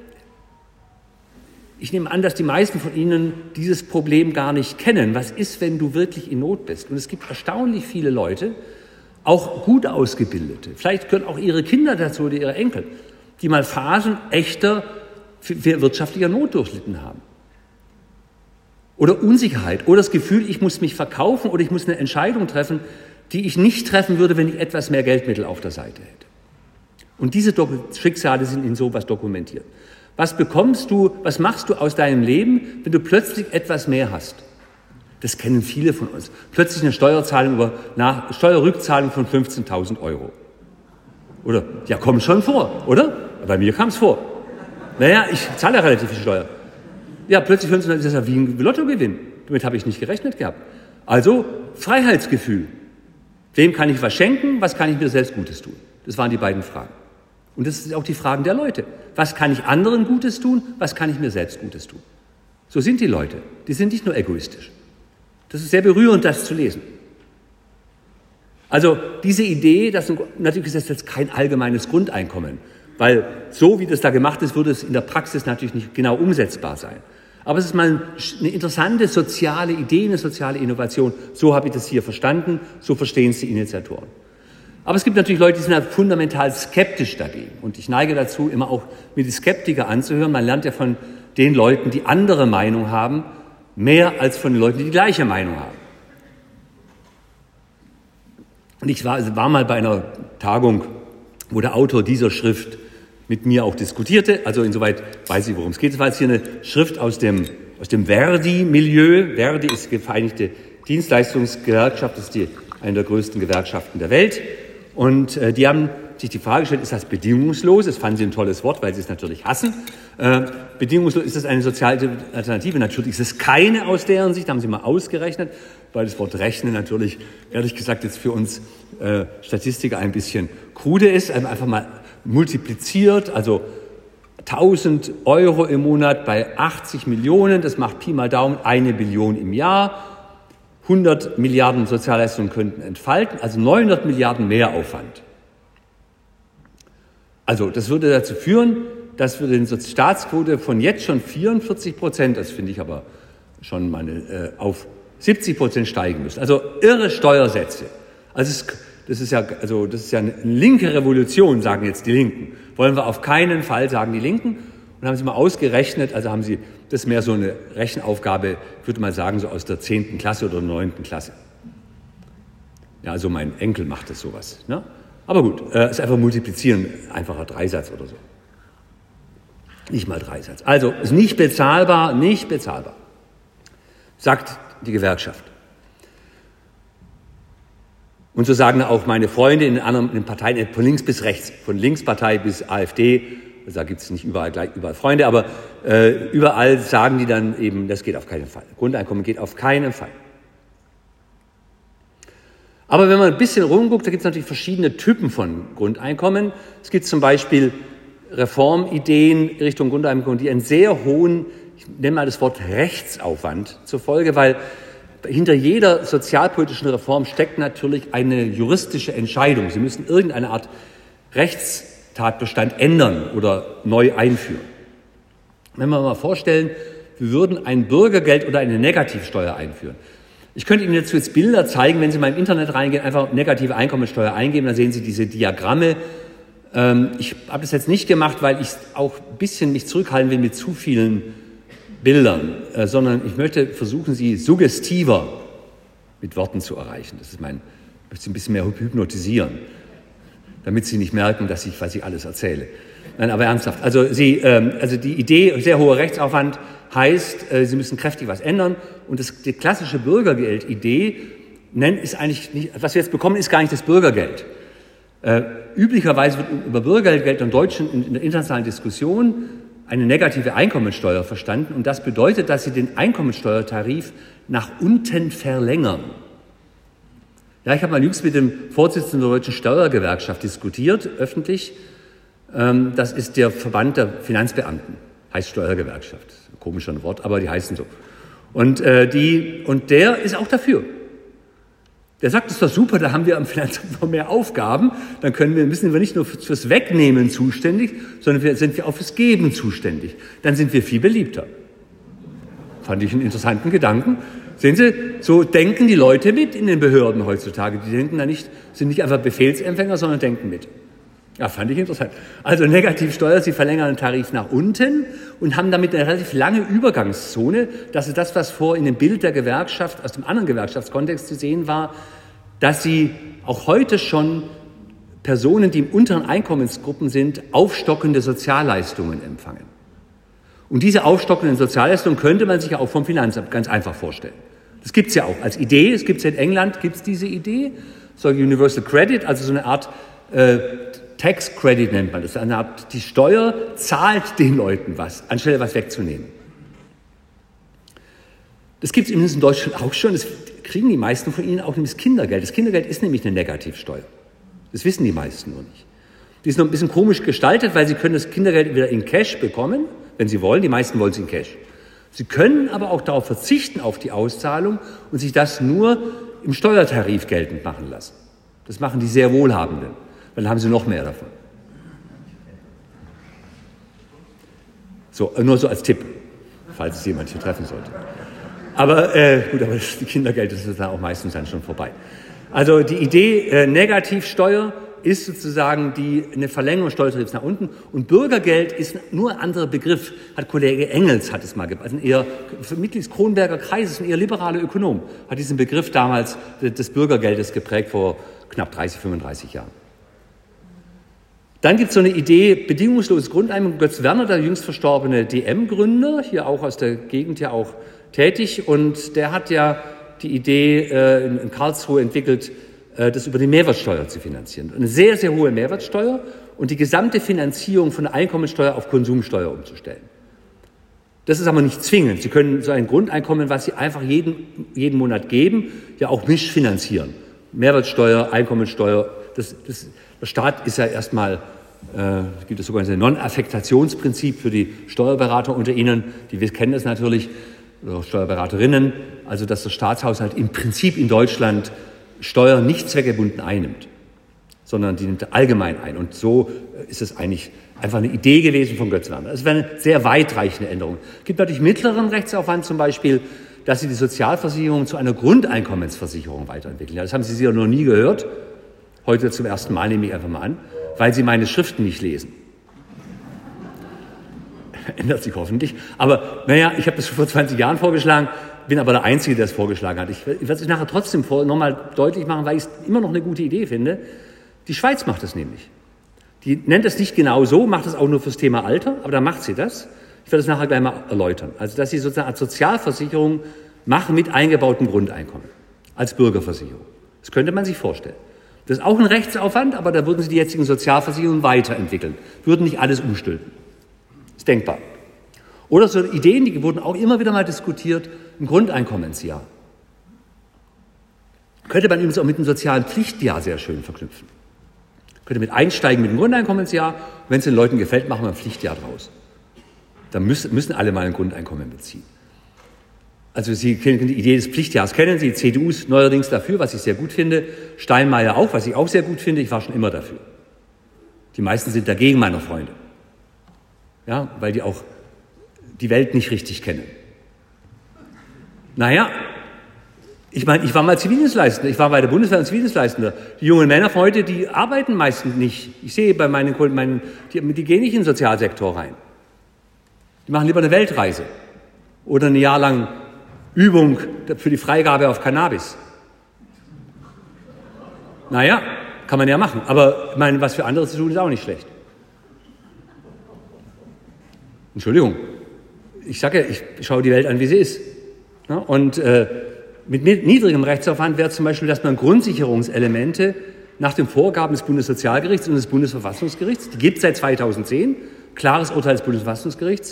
ich nehme an, dass die meisten von Ihnen dieses Problem gar nicht kennen. Was ist, wenn du wirklich in Not bist? Und es gibt erstaunlich viele Leute, auch gut ausgebildete, vielleicht gehören auch ihre Kinder dazu oder ihre Enkel, die mal Phasen echter wirtschaftlicher Not durchlitten haben. Oder Unsicherheit oder das Gefühl, ich muss mich verkaufen oder ich muss eine Entscheidung treffen, die ich nicht treffen würde, wenn ich etwas mehr Geldmittel auf der Seite hätte. Und diese Schicksale sind in sowas dokumentiert. Was machst du aus deinem Leben, wenn du plötzlich etwas mehr hast? Das kennen viele von uns. Plötzlich eine Steuerrückzahlung von 15.000 €. Oder? Ja, kommt schon vor, oder? Bei mir kam es vor. Naja, ich zahle ja relativ viel Steuer. Ja, plötzlich hören Sie, das ist ja wie ein Lottogewinn. Damit habe ich nicht gerechnet gehabt. Also Freiheitsgefühl. Wem kann ich was schenken? Was kann ich mir selbst Gutes tun? Das waren die beiden Fragen. Und das sind auch die Fragen der Leute. Was kann ich anderen Gutes tun? Was kann ich mir selbst Gutes tun? So sind die Leute. Die sind nicht nur egoistisch. Das ist sehr berührend, das zu lesen. Also diese Idee, natürlich ist das jetzt kein allgemeines Grundeinkommen, weil so wie das da gemacht ist, würde es in der Praxis natürlich nicht genau umsetzbar sein. Aber es ist mal eine interessante soziale Idee, eine soziale Innovation. So habe ich das hier verstanden, so verstehen es die Initiatoren. Aber es gibt natürlich Leute, die sind halt fundamental skeptisch dagegen. Und ich neige dazu, immer auch mir die Skeptiker anzuhören. Man lernt ja von den Leuten, die andere Meinung haben, mehr als von den Leuten, die die gleiche Meinung haben. Und ich war mal bei einer Tagung, wo der Autor dieser Schrift mit mir auch diskutierte. Also insoweit weiß ich, worum es geht. Es war jetzt hier eine Schrift aus dem Verdi-Milieu. Verdi ist die Vereinigte Dienstleistungsgewerkschaft, das ist eine der größten Gewerkschaften der Welt. Und die haben sich die Frage gestellt, ist das bedingungslos? Das fanden sie ein tolles Wort, weil sie es natürlich hassen. Bedingungslos, ist das eine soziale Alternative? Natürlich ist es keine aus deren Sicht, haben sie mal ausgerechnet, weil das Wort Rechnen natürlich, ehrlich gesagt, jetzt für uns Statistiker ein bisschen krude ist. Einfach mal multipliziert, also 1.000 € im Monat bei 80 Millionen, das macht Pi mal Daumen 1 Billion im Jahr. 100 Milliarden Sozialleistungen könnten entfalten, also 900 Milliarden Mehraufwand. Also das würde dazu führen, dass wir die Staatsquote von jetzt schon 44%, das finde ich aber schon auf 70% steigen müssen. Also irre Steuersätze. Also das ist ja eine linke Revolution, sagen jetzt die Linken. Wollen wir auf keinen Fall, sagen die Linken. Und haben sie mal ausgerechnet, also haben sie, das ist mehr so eine Rechenaufgabe, ich würde mal sagen, so aus der 10. Klasse oder 9. Klasse. Ja, also mein Enkel macht das sowas. Ne? Aber gut, ist einfach multiplizieren, einfacher Dreisatz oder so. Nicht mal Dreisatz. Also ist nicht bezahlbar, sagt die Gewerkschaft. Und so sagen auch meine Freunde in anderen Parteien, von links bis rechts, von Linkspartei bis AfD, da gibt es nicht überall Freunde, aber überall sagen die dann eben, das geht auf keinen Fall. Grundeinkommen geht auf keinen Fall. Aber wenn man ein bisschen rumguckt, da gibt es natürlich verschiedene Typen von Grundeinkommen. Es gibt zum Beispiel Reformideen Richtung Grundeinkommen, die einen sehr hohen, ich nenne mal das Wort Rechtsaufwand zur Folge, weil hinter jeder sozialpolitischen Reform steckt natürlich eine juristische Entscheidung. Sie müssen irgendeine Art Rechtstatbestand ändern oder neu einführen. Wenn wir mal vorstellen, wir würden ein Bürgergeld oder eine Negativsteuer einführen. Ich könnte Ihnen jetzt Bilder zeigen, wenn Sie mal im Internet reingehen, einfach negative Einkommensteuer eingeben, dann sehen Sie diese Diagramme. Ich habe das jetzt nicht gemacht, weil ich auch ein bisschen mich zurückhalten will mit zu vielen Bildern, sondern ich möchte versuchen, Sie suggestiver mit Worten zu erreichen. Ich möchte Sie ein bisschen mehr hypnotisieren, damit Sie nicht merken, was ich alles erzähle. Nein, aber ernsthaft. Also die Idee, sehr hoher Rechtsaufwand, heißt, Sie müssen kräftig was ändern. Und die klassische Bürgergeld-Idee ist eigentlich nicht, was wir jetzt bekommen, ist gar nicht das Bürgergeld. Üblicherweise wird über Bürgergeld in der internationalen Diskussion eine negative Einkommensteuer verstanden. Und das bedeutet, dass Sie den Einkommensteuertarif nach unten verlängern. Ja, ich habe mal jüngst mit dem Vorsitzenden der Deutschen Steuergewerkschaft diskutiert, öffentlich. Das ist der Verband der Finanzbeamten, heißt Steuergewerkschaft. Ein komisches Wort, aber die heißen so. Und der ist auch dafür. Der sagt, das ist doch super, da haben wir am Finanzamt noch mehr Aufgaben, dann müssen wir nicht nur fürs Wegnehmen zuständig, sondern sind wir auch fürs Geben zuständig. Dann sind wir viel beliebter. Fand ich einen interessanten Gedanken. Sehen Sie, so denken die Leute mit in den Behörden heutzutage. Die sind nicht einfach Befehlsempfänger, sondern denken mit. Ja, fand ich interessant. Also Negativsteuer, Sie verlängern den Tarif nach unten und haben damit eine relativ lange Übergangszone. Das ist das, was in dem Bild der Gewerkschaft, aus dem anderen Gewerkschaftskontext zu sehen war, dass Sie auch heute schon Personen, die in unteren Einkommensgruppen sind, aufstockende Sozialleistungen empfangen. Und diese aufstockenden Sozialleistungen könnte man sich ja auch vom Finanzamt ganz einfach vorstellen. Das gibt es ja auch als Idee. Es gibt es in England, gibt es diese Idee, so Universal Credit, also so eine Art Tax Credit nennt man das. Eine Art, die Steuer zahlt den Leuten was, anstelle was wegzunehmen. Das gibt es übrigens in Deutschland auch schon. Das kriegen die meisten von Ihnen auch, nämlich das Kindergeld. Das Kindergeld ist nämlich eine Negativsteuer. Das wissen die meisten nur nicht. Die ist noch ein bisschen komisch gestaltet, weil Sie können das Kindergeld wieder in Cash bekommen, wenn Sie wollen. Die meisten wollen es in Cash. Sie können aber auch darauf verzichten, auf die Auszahlung und sich das nur im Steuertarif geltend machen lassen. Das machen die sehr Wohlhabenden. Dann haben sie noch mehr davon. So, nur so als Tipp, falls es jemand hier treffen sollte. Aber gut, aber das Kindergeld ist dann auch meistens dann schon vorbei. Also die Idee Negativsteuer ist sozusagen eine Verlängerung des Steuertarifs nach unten. Und Bürgergeld ist nur ein anderer Begriff, hat Kollege Engels hat es mal gebracht. Also Mitglied des Kronberger Kreises, ein eher liberaler Ökonom, hat diesen Begriff damals des Bürgergeldes geprägt vor knapp 30, 35 Jahren. Dann gibt es so eine Idee, bedingungsloses Grundeinkommen. Götz Werner, der jüngst verstorbene DM-Gründer, hier auch aus der Gegend ja auch tätig. Und der hat ja die Idee in Karlsruhe entwickelt, das über die Mehrwertsteuer zu finanzieren. Eine sehr, sehr hohe Mehrwertsteuer und die gesamte Finanzierung von der Einkommensteuer auf Konsumsteuer umzustellen. Das ist aber nicht zwingend. Sie können so ein Grundeinkommen, was Sie einfach jeden Monat geben, ja auch mischfinanzieren. Mehrwertsteuer, Einkommensteuer, der Staat ist ja erstmal, gibt es sogar ein Non-Affektationsprinzip für die Steuerberater unter Ihnen, die kennen das natürlich, oder Steuerberaterinnen, also dass der Staatshaushalt im Prinzip in Deutschland Steuern nicht zweckgebunden einnimmt, sondern die nimmt er allgemein ein. Und so ist es eigentlich einfach eine Idee gewesen von Götz Werner. Es wäre eine sehr weitreichende Änderung. Es gibt natürlich mittleren Rechtsaufwand, zum Beispiel, dass Sie die Sozialversicherung zu einer Grundeinkommensversicherung weiterentwickeln. Ja, das haben Sie sicher noch nie gehört. Heute zum ersten Mal, nehme ich einfach mal an, weil Sie meine Schriften nicht lesen. Ändert sich hoffentlich. Aber naja, ich habe das schon vor 20 Jahren vorgeschlagen, bin aber der Einzige, der es vorgeschlagen hat. Ich werde es nachher trotzdem nochmal deutlich machen, weil ich es immer noch eine gute Idee finde. Die Schweiz macht das nämlich. Die nennt es nicht genau so, macht es auch nur fürs Thema Alter, aber da macht sie das. Ich werde es nachher gleich mal erläutern. Also, dass sie sozusagen als Sozialversicherung machen mit eingebautem Grundeinkommen, als Bürgerversicherung. Das könnte man sich vorstellen. Das ist auch ein Rechtsaufwand, aber da würden sie die jetzigen Sozialversicherungen weiterentwickeln, würden nicht alles umstülpen. Das ist denkbar. Oder so Ideen, die wurden auch immer wieder mal diskutiert, ein Grundeinkommensjahr. Könnte man übrigens auch mit einem sozialen Pflichtjahr sehr schön verknüpfen. Könnte mit einsteigen mit einem Grundeinkommensjahr, wenn es den Leuten gefällt, machen wir ein Pflichtjahr draus. Dann müssen alle mal ein Grundeinkommen beziehen. Also Sie können die Idee des Pflichtjahres kennen, die CDU ist neuerdings dafür, was ich sehr gut finde, Steinmeier auch, was ich auch sehr gut finde, ich war schon immer dafür. Die meisten sind dagegen, meine Freunde. Ja, weil die auch die Welt nicht richtig kennen. Naja, ich meine, ich war mal Zivildienstleistender, ich war bei der Bundeswehr ein Zivildienstleistender. Die jungen Männer von heute, die arbeiten meistens nicht. Ich sehe bei meinen Kunden, die gehen nicht in den Sozialsektor rein. Die machen lieber eine Weltreise oder ein Jahr lang Übung für die Freigabe auf Cannabis. Naja, kann man ja machen. Aber ich meine, was für andere zu tun, ist auch nicht schlecht. Entschuldigung. Ich sage ja, ich schaue die Welt an, wie sie ist. Ja, und mit niedrigem Rechtsaufwand wäre zum Beispiel, dass man Grundsicherungselemente nach den Vorgaben des Bundessozialgerichts und des Bundesverfassungsgerichts, die gibt es seit 2010, klares Urteil des Bundesverfassungsgerichts,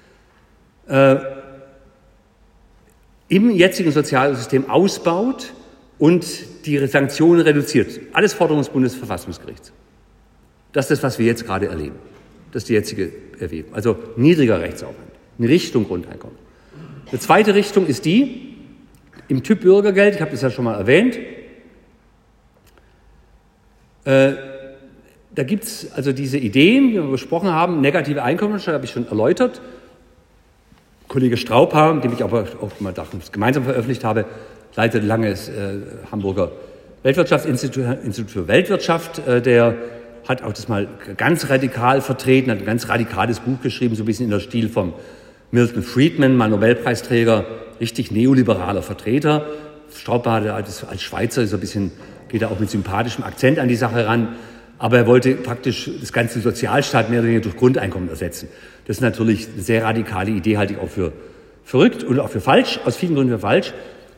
im jetzigen Sozialsystem ausbaut und die Sanktionen reduziert. Alles Forderung des Bundesverfassungsgerichts. Das ist das, was wir jetzt gerade erleben. Das ist die jetzige Erwägung. Also niedriger Rechtsaufwand, in Richtung Grundeinkommen. Eine zweite Richtung ist die, im Typ Bürgergeld, ich habe das ja schon mal erwähnt, da gibt es also diese Ideen, die wir besprochen haben, negative Einkommensteuer habe ich schon erläutert. Kollege Straubhaar, mit dem ich auch mal gemeinsam veröffentlicht habe, leitet lange das Hamburger Weltwirtschaftsinstitut für Weltwirtschaft, der hat auch das mal ganz radikal vertreten, hat ein ganz radikales Buch geschrieben, so ein bisschen in der Stil von Milton Friedman, mal Nobelpreisträger, richtig neoliberaler Vertreter. Straubhaar, der als Schweizer ist ein bisschen, geht er auch mit sympathischem Akzent an die Sache ran, aber er wollte praktisch das ganze Sozialstaat mehr oder weniger durch Grundeinkommen ersetzen. Das ist natürlich eine sehr radikale Idee, halte ich auch für verrückt und auch für falsch, aus vielen Gründen für falsch.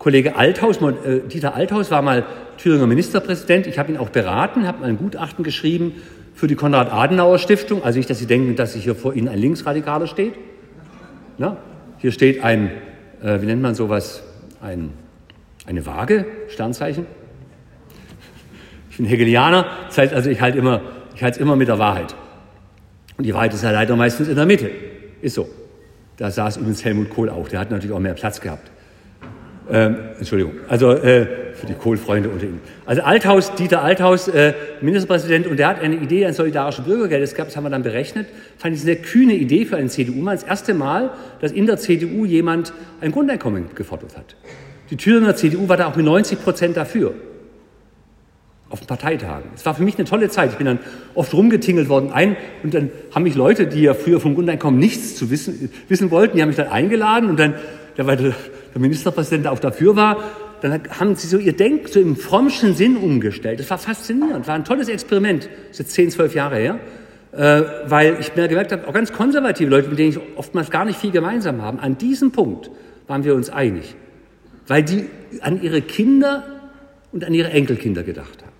Kollege Althaus, Dieter Althaus war mal Thüringer Ministerpräsident. Ich habe ihn auch beraten, habe mal ein Gutachten geschrieben für die Konrad-Adenauer-Stiftung. Also nicht, dass Sie denken, dass hier vor Ihnen ein Linksradikaler steht. Na, hier steht ein, wie nennt man sowas, eine Waage, Sternzeichen. Ich bin Hegelianer, das heißt also, ich halte es immer mit der Wahrheit. Und die Wahrheit ist ja leider meistens in der Mitte. Ist so. Da saß übrigens Helmut Kohl auch, der hat natürlich auch mehr Platz gehabt. Entschuldigung, also für die Kohl-Freunde unter Ihnen. Also Dieter Althaus, Ministerpräsident, und der hat eine Idee, ein solidarisches Bürgergeld, das haben wir dann berechnet, fand ich eine sehr kühne Idee für einen CDU-Mann. Das erste Mal, dass in der CDU jemand ein Grundeinkommen gefordert hat. Die Thüringer CDU war da auch mit 90% dafür. Auf den Parteitagen. Es war für mich eine tolle Zeit. Ich bin dann oft rumgetingelt worden und dann haben mich Leute, die ja früher vom Grundeinkommen nichts zu wissen wollten, die haben mich dann eingeladen und dann, weil der Ministerpräsident auch dafür war, dann haben sie so ihr Denken so im frommschen Sinn umgestellt. Das war faszinierend, war ein tolles Experiment. Das ist jetzt 10, 12 Jahre her, weil ich mir gemerkt habe, auch ganz konservative Leute, mit denen ich oftmals gar nicht viel gemeinsam habe, an diesem Punkt waren wir uns einig, weil die an ihre Kinder und an ihre Enkelkinder gedacht haben.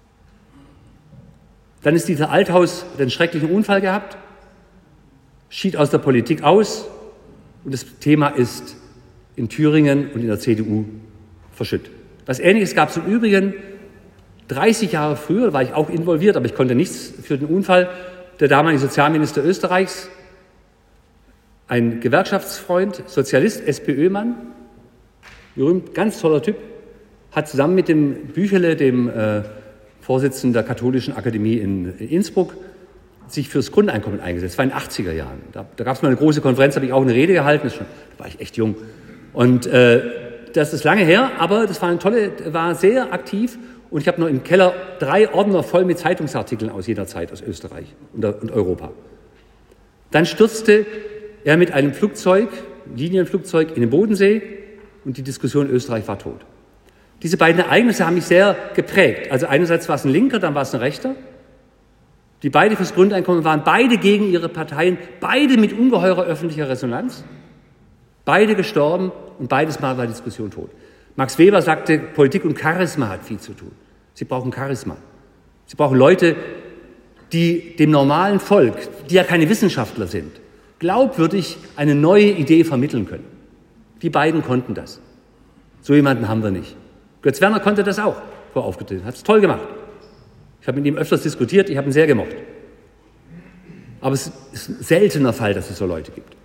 Dann ist dieser Althaus, hat einen schrecklichen Unfall gehabt, schied aus der Politik aus und das Thema ist in Thüringen und in der CDU verschütt. Was Ähnliches gab es im Übrigen 30 Jahre früher, war ich auch involviert, aber ich konnte nichts für den Unfall. Der damalige Sozialminister Österreichs, ein Gewerkschaftsfreund, Sozialist, SPÖ-Mann, berühmt, ganz toller Typ, hat zusammen mit dem Büchele, dem Vorsitzenden der Katholischen Akademie in Innsbruck, sich fürs Grundeinkommen eingesetzt. Das war in den 80er Jahren. Da gab es mal eine große Konferenz, habe ich auch eine Rede gehalten, da war ich echt jung. Und das ist lange her, aber das war sehr aktiv. Und ich habe noch im Keller 3 Ordner voll mit Zeitungsartikeln aus jeder Zeit, aus Österreich und Europa. Dann stürzte er mit einem Linienflugzeug in den Bodensee und die Diskussion in Österreich war tot. Diese beiden Ereignisse haben mich sehr geprägt. Also einerseits war es ein Linker, dann war es ein Rechter. Die beide fürs Grundeinkommen waren, beide gegen ihre Parteien, beide mit ungeheurer öffentlicher Resonanz, beide gestorben und beides Mal war die Diskussion tot. Max Weber sagte, Politik und Charisma hat viel zu tun. Sie brauchen Charisma. Sie brauchen Leute, die dem normalen Volk, die ja keine Wissenschaftler sind, glaubwürdig eine neue Idee vermitteln können. Die beiden konnten das. So jemanden haben wir nicht. Götz Werner konnte das auch, wo er aufgetreten hat es toll gemacht. Ich habe mit ihm öfters diskutiert, ich habe ihn sehr gemocht. Aber es ist ein seltener Fall, dass es so Leute gibt.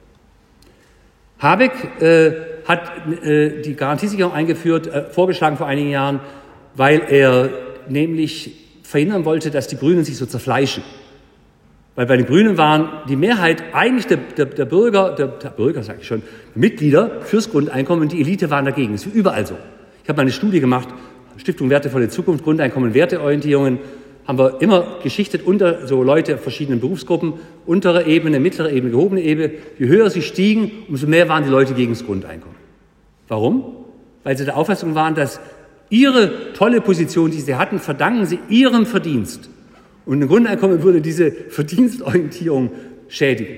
Habeck hat die Garantiesicherung eingeführt, vorgeschlagen vor einigen Jahren, weil er nämlich verhindern wollte, dass die Grünen sich so zerfleischen. Weil bei den Grünen waren die Mehrheit eigentlich der Bürger, sage ich schon, Mitglieder fürs Grundeinkommen und die Elite waren dagegen. Das ist überall so. Ich habe mal eine Studie gemacht, Stiftung Wertevolle Zukunft, Grundeinkommen, Werteorientierungen, haben wir immer geschichtet unter so Leute verschiedenen Berufsgruppen, untere Ebene, mittlere Ebene, gehobene Ebene. Je höher sie stiegen, umso mehr waren die Leute gegen das Grundeinkommen. Warum? Weil sie der Auffassung waren, dass ihre tolle Position, die sie hatten, verdanken sie ihrem Verdienst. Und ein Grundeinkommen würde diese Verdienstorientierung schädigen.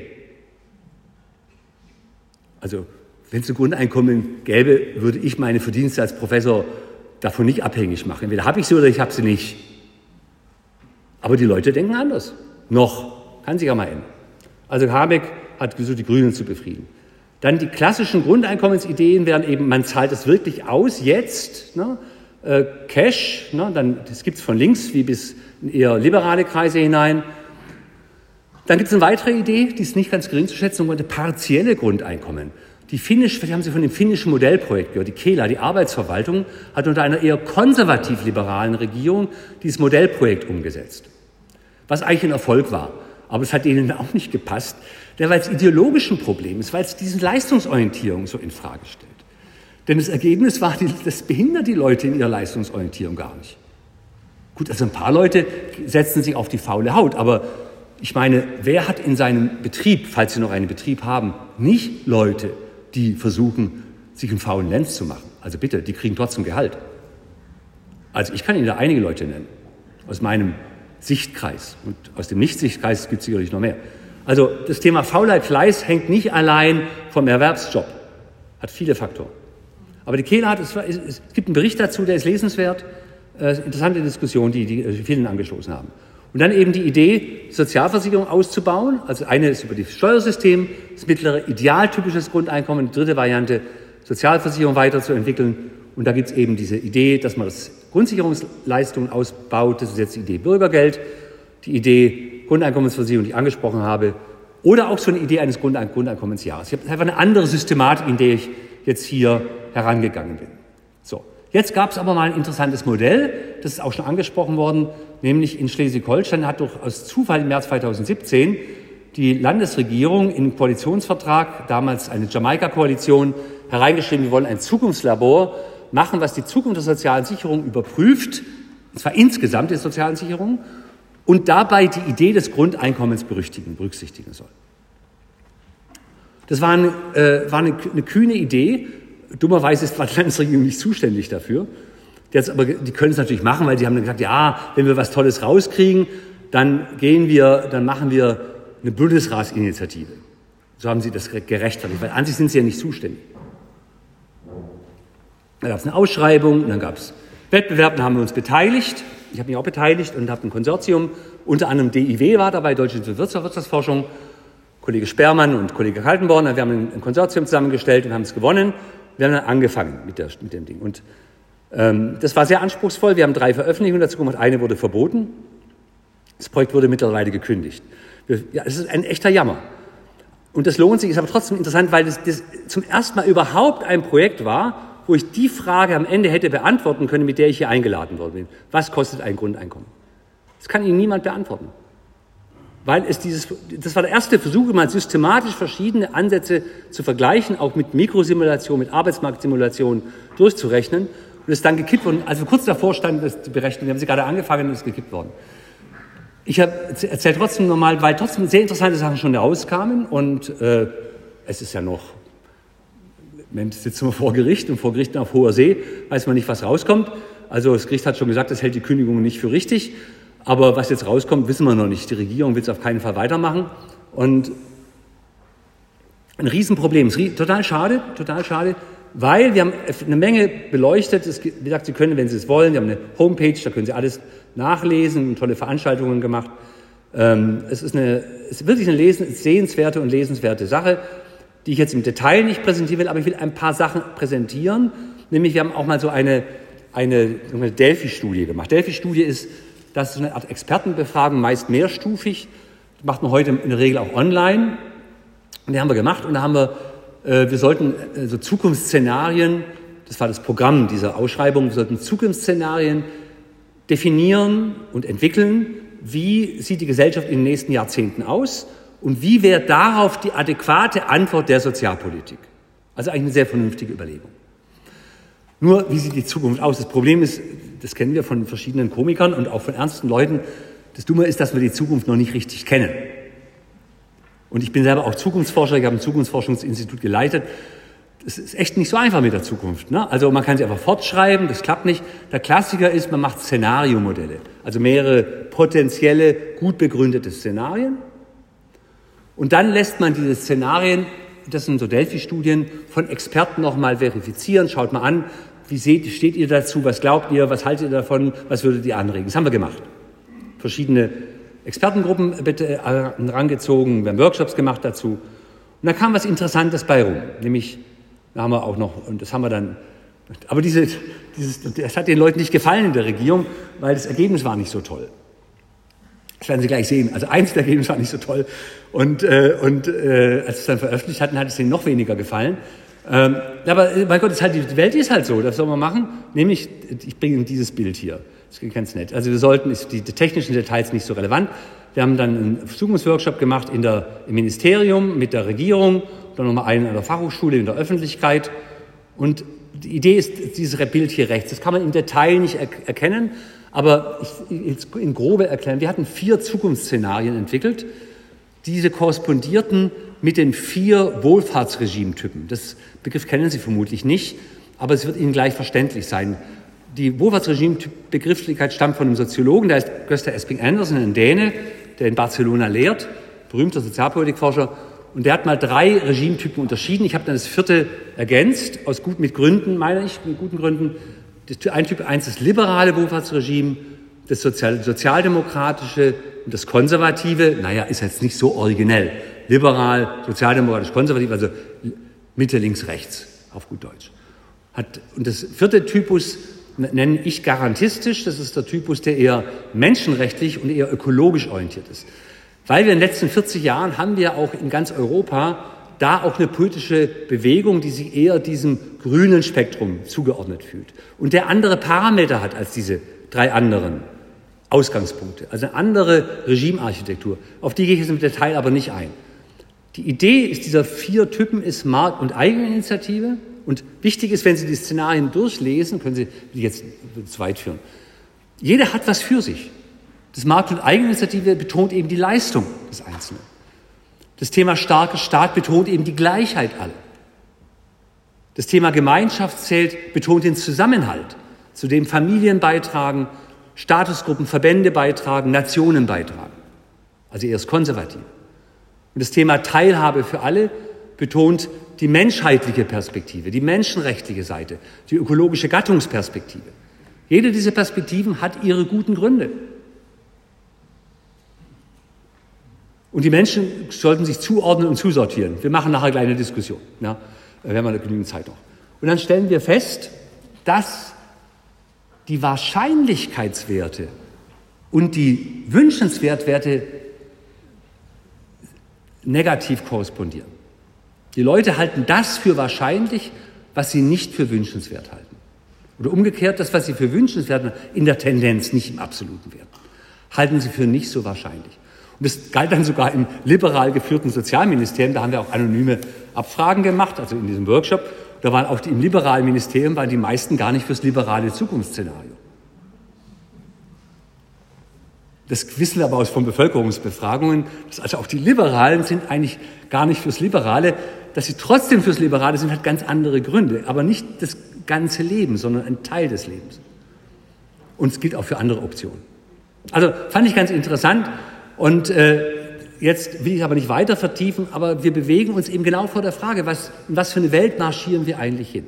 Also, wenn es ein Grundeinkommen gäbe, würde ich meine Verdienste als Professor davon nicht abhängig machen. Entweder habe ich sie oder ich habe sie nicht. Aber die Leute denken anders. Noch. Kann sich ja mal ändern. Also Habeck hat versucht, die Grünen zu befrieden. Dann die klassischen Grundeinkommensideen wären eben, man zahlt es wirklich aus, jetzt, ne? Cash, ne? Dann, das gibt es von links wie bis in eher liberale Kreise hinein. Dann gibt es eine weitere Idee, die ist nicht ganz gering zu schätzen, sogenannte partielle Grundeinkommen. Vielleicht haben Sie von dem finnischen Modellprojekt gehört, die Kela, die Arbeitsverwaltung, hat unter einer eher konservativ-liberalen Regierung dieses Modellprojekt umgesetzt. Was eigentlich ein Erfolg war. Aber es hat denen auch nicht gepasst, weil es ideologisch ein Problem ist, weil es diese Leistungsorientierung so in Frage stellt. Denn das Ergebnis war, das behindert die Leute in ihrer Leistungsorientierung gar nicht. Gut, also ein paar Leute setzen sich auf die faule Haut, aber ich meine, wer hat in seinem Betrieb, falls Sie noch einen Betrieb haben, nicht Leute, die versuchen, sich einen faulen Lenz zu machen? Also bitte, die kriegen trotzdem Gehalt. Also ich kann Ihnen da einige Leute nennen, aus meinem Sichtkreis. Und aus dem Nicht-Sichtkreis gibt es sicherlich noch mehr. Also das Thema Faulheit, Fleiß hängt nicht allein vom Erwerbsjob, hat viele Faktoren. Aber die Kehler es gibt einen Bericht dazu, der ist lesenswert, interessante Diskussion, die vielen angestoßen haben. Und dann eben die Idee, Sozialversicherung auszubauen. Also eine ist über das Steuersystem, das mittlere idealtypisches Grundeinkommen, die dritte Variante, Sozialversicherung weiterzuentwickeln. Und da gibt es eben diese Idee, dass man das Grundsicherungsleistungen ausbaut. Das ist jetzt die Idee Bürgergeld, die Idee Grundeinkommensversicherung, die ich angesprochen habe, oder auch so eine Idee eines Grundeinkommensjahres. Ich habe einfach eine andere Systematik, in der ich jetzt hier herangegangen bin. So, jetzt gab es aber mal ein interessantes Modell, das ist auch schon angesprochen worden, nämlich in Schleswig-Holstein hat durch aus Zufall im März 2017 die Landesregierung in Koalitionsvertrag, damals eine Jamaika-Koalition, hereingeschrieben, wir wollen ein Zukunftslabor machen, was die Zukunft der sozialen Sicherung überprüft, und zwar insgesamt der sozialen Sicherung, und dabei die Idee des Grundeinkommens berücksichtigen soll. Das war eine kühne Idee. Dummerweise ist die Landesregierung nicht zuständig dafür. Aber die können es natürlich machen, weil sie haben dann gesagt, ja, wenn wir was Tolles rauskriegen, dann machen wir eine Bundesratsinitiative. So haben sie das gerechtfertigt, weil an sich sind sie ja nicht zuständig. Da gab es eine Ausschreibung und dann gab es Wettbewerb, da haben wir uns beteiligt. Ich habe mich auch beteiligt und habe ein Konsortium, unter anderem DIW war dabei, Deutsche Institut für Wirtschaftsforschung, Kollege Sperrmann und Kollege Kaltenborn. Wir haben ein Konsortium zusammengestellt und haben es gewonnen. Wir haben dann angefangen mit dem Ding. Und das war sehr anspruchsvoll. Wir haben 3 Veröffentlichungen dazu gemacht. Eine wurde verboten. Das Projekt wurde mittlerweile gekündigt. Es ist ein echter Jammer. Und das lohnt sich, ist aber trotzdem interessant, weil das zum ersten Mal überhaupt ein Projekt war, wo ich die Frage am Ende hätte beantworten können, mit der ich hier eingeladen worden bin. Was kostet ein Grundeinkommen? Das kann Ihnen niemand beantworten. Weil das war der erste Versuch, mal systematisch verschiedene Ansätze zu vergleichen, auch mit Mikrosimulation, mit Arbeitsmarktsimulation durchzurechnen. Und es dann gekippt worden. Also kurz davor stand das zu berechnen. Wir haben sie gerade angefangen und es ist gekippt worden. Ich erzähle trotzdem nochmal, weil trotzdem sehr interessante Sachen schon rauskamen. Und es ist ja noch, im Moment sitzen wir vor Gericht und vor Gerichten auf hoher See weiß man nicht, was rauskommt. Also das Gericht hat schon gesagt, das hält die Kündigung nicht für richtig. Aber was jetzt rauskommt, wissen wir noch nicht. Die Regierung will es auf keinen Fall weitermachen. Und ein Riesenproblem. Total schade, weil wir haben eine Menge beleuchtet. Wie gesagt, Sie können, wenn Sie es wollen, wir haben eine Homepage, da können Sie alles nachlesen, tolle Veranstaltungen gemacht. Es ist wirklich eine sehenswerte und lesenswerte Sache, die ich jetzt im Detail nicht präsentieren will, aber ich will ein paar Sachen präsentieren. Nämlich, wir haben auch mal so eine Delphi-Studie gemacht. Delphi-Studie ist so eine Art Expertenbefragung, meist mehrstufig. Das macht man heute in der Regel auch online. Und die haben wir gemacht und da haben wir sollten so Zukunftsszenarien, das war das Programm dieser Ausschreibung, wir sollten Zukunftsszenarien definieren und entwickeln, wie sieht die Gesellschaft in den nächsten Jahrzehnten aus und wie wäre darauf die adäquate Antwort der Sozialpolitik. Also eigentlich eine sehr vernünftige Überlegung. Nur, wie sieht die Zukunft aus? Das Problem ist, das kennen wir von verschiedenen Komikern und auch von ernsten Leuten, das Dumme ist, dass wir die Zukunft noch nicht richtig kennen. Und ich bin selber auch Zukunftsforscher, ich habe ein Zukunftsforschungsinstitut geleitet. Es ist echt nicht so einfach mit der Zukunft, ne? Also man kann sie einfach fortschreiben, das klappt nicht. Der Klassiker ist, man macht Szenariomodelle, also mehrere potenzielle, gut begründete Szenarien. Und dann lässt man diese Szenarien, das sind so Delphi-Studien, von Experten nochmal verifizieren. Schaut mal an, wie steht ihr dazu, was glaubt ihr, was haltet ihr davon, was würdet ihr anregen? Das haben wir gemacht. Verschiedene Expertengruppen herangezogen, wir haben Workshops gemacht dazu. Und da kam was Interessantes bei rum, nämlich, da haben wir auch noch, und das haben wir dann, aber das hat den Leuten nicht gefallen in der Regierung, weil das Ergebnis war nicht so toll. Das werden Sie gleich sehen. Also eins der Ergebnisse war nicht so toll. Und als wir es dann veröffentlicht hatten, hat es denen noch weniger gefallen. Aber mein Gott, die Welt ist halt so, das soll man machen. Nämlich, ich bringe Ihnen dieses Bild hier. Das ist ganz nett. Also die technischen Details nicht so relevant. Wir haben dann einen Zukunftsworkshop gemacht im Ministerium mit der Regierung, dann nochmal einen an der Fachhochschule in der Öffentlichkeit. Und die Idee ist dieses Bild hier rechts. Das kann man im Detail nicht erkennen, aber jetzt in Grobe erklären. Wir hatten 4 Zukunftsszenarien entwickelt. Diese korrespondierten mit den 4 Wohlfahrtsregimetypen. Das Begriff kennen Sie vermutlich nicht, aber es wird Ihnen gleich verständlich sein. Die Wohlfahrtsregime-Begrifflichkeit stammt von einem Soziologen, der heißt Gösta Esping Andersen, ein Däne, der in Barcelona lehrt, berühmter Sozialpolitikforscher. Und der hat mal 3 Regimetypen unterschieden. Ich habe dann das 4. ergänzt, mit Gründen, meine ich, mit guten Gründen. Ein Typ 1 ist das liberale Wohlfahrtsregime, das sozialdemokratische und das konservative. Naja, ist jetzt nicht so originell. Liberal, sozialdemokratisch, konservativ, also Mitte, links, rechts, auf gut Deutsch. Und das 4. Typus nenne ich garantistisch. Das ist der Typus, der eher menschenrechtlich und eher ökologisch orientiert ist. Weil wir in den letzten 40 Jahren haben wir auch in ganz Europa da auch eine politische Bewegung, die sich eher diesem grünen Spektrum zugeordnet fühlt und der andere Parameter hat als diese 3 anderen Ausgangspunkte, also eine andere Regimearchitektur. Auf die gehe ich jetzt im Detail aber nicht ein. Die Idee ist dieser 4 Typen ist Markt- und Eigeninitiative und wichtig ist, wenn Sie die Szenarien durchlesen, können Sie die jetzt zu weit führen. Jeder hat was für sich. Das Markt- und Eigeninitiative betont eben die Leistung des Einzelnen. Das Thema starker Staat betont eben die Gleichheit aller. Das Thema Gemeinschaftszelt betont den Zusammenhalt, zu dem Familien beitragen, Statusgruppen, Verbände beitragen, Nationen beitragen. Also eher das Konservative. Und das Thema Teilhabe für alle betont die menschheitliche Perspektive, die menschenrechtliche Seite, die ökologische Gattungsperspektive. Jede dieser Perspektiven hat ihre guten Gründe. Und die Menschen sollten sich zuordnen und zusortieren. Wir machen nachher eine kleine Diskussion. Ja, wir haben genügend Zeit noch. Und dann stellen wir fest, dass die Wahrscheinlichkeitswerte und die Wünschenswertwerte negativ korrespondieren. Die Leute halten das für wahrscheinlich, was sie nicht für wünschenswert halten. Oder umgekehrt, das, was sie für wünschenswert halten, in der Tendenz, nicht im absoluten Wert, halten sie für nicht so wahrscheinlich. Und das galt dann sogar im liberal geführten Sozialministerium. Da haben wir auch anonyme Abfragen gemacht, also in diesem Workshop. Da waren auch im liberalen Ministerium waren die meisten gar nicht fürs liberale Zukunftsszenario. Das wissen wir aber aus von Bevölkerungsbefragungen, dass also auch die Liberalen sind eigentlich gar nicht fürs Liberale. Dass sie trotzdem fürs Liberale sind, hat ganz andere Gründe. Aber nicht das ganze Leben, sondern ein Teil des Lebens. Und es gilt auch für andere Optionen. Also fand ich ganz interessant. Und jetzt will ich aber nicht weiter vertiefen, aber wir bewegen uns eben genau vor der Frage, in was für eine Welt marschieren wir eigentlich hin?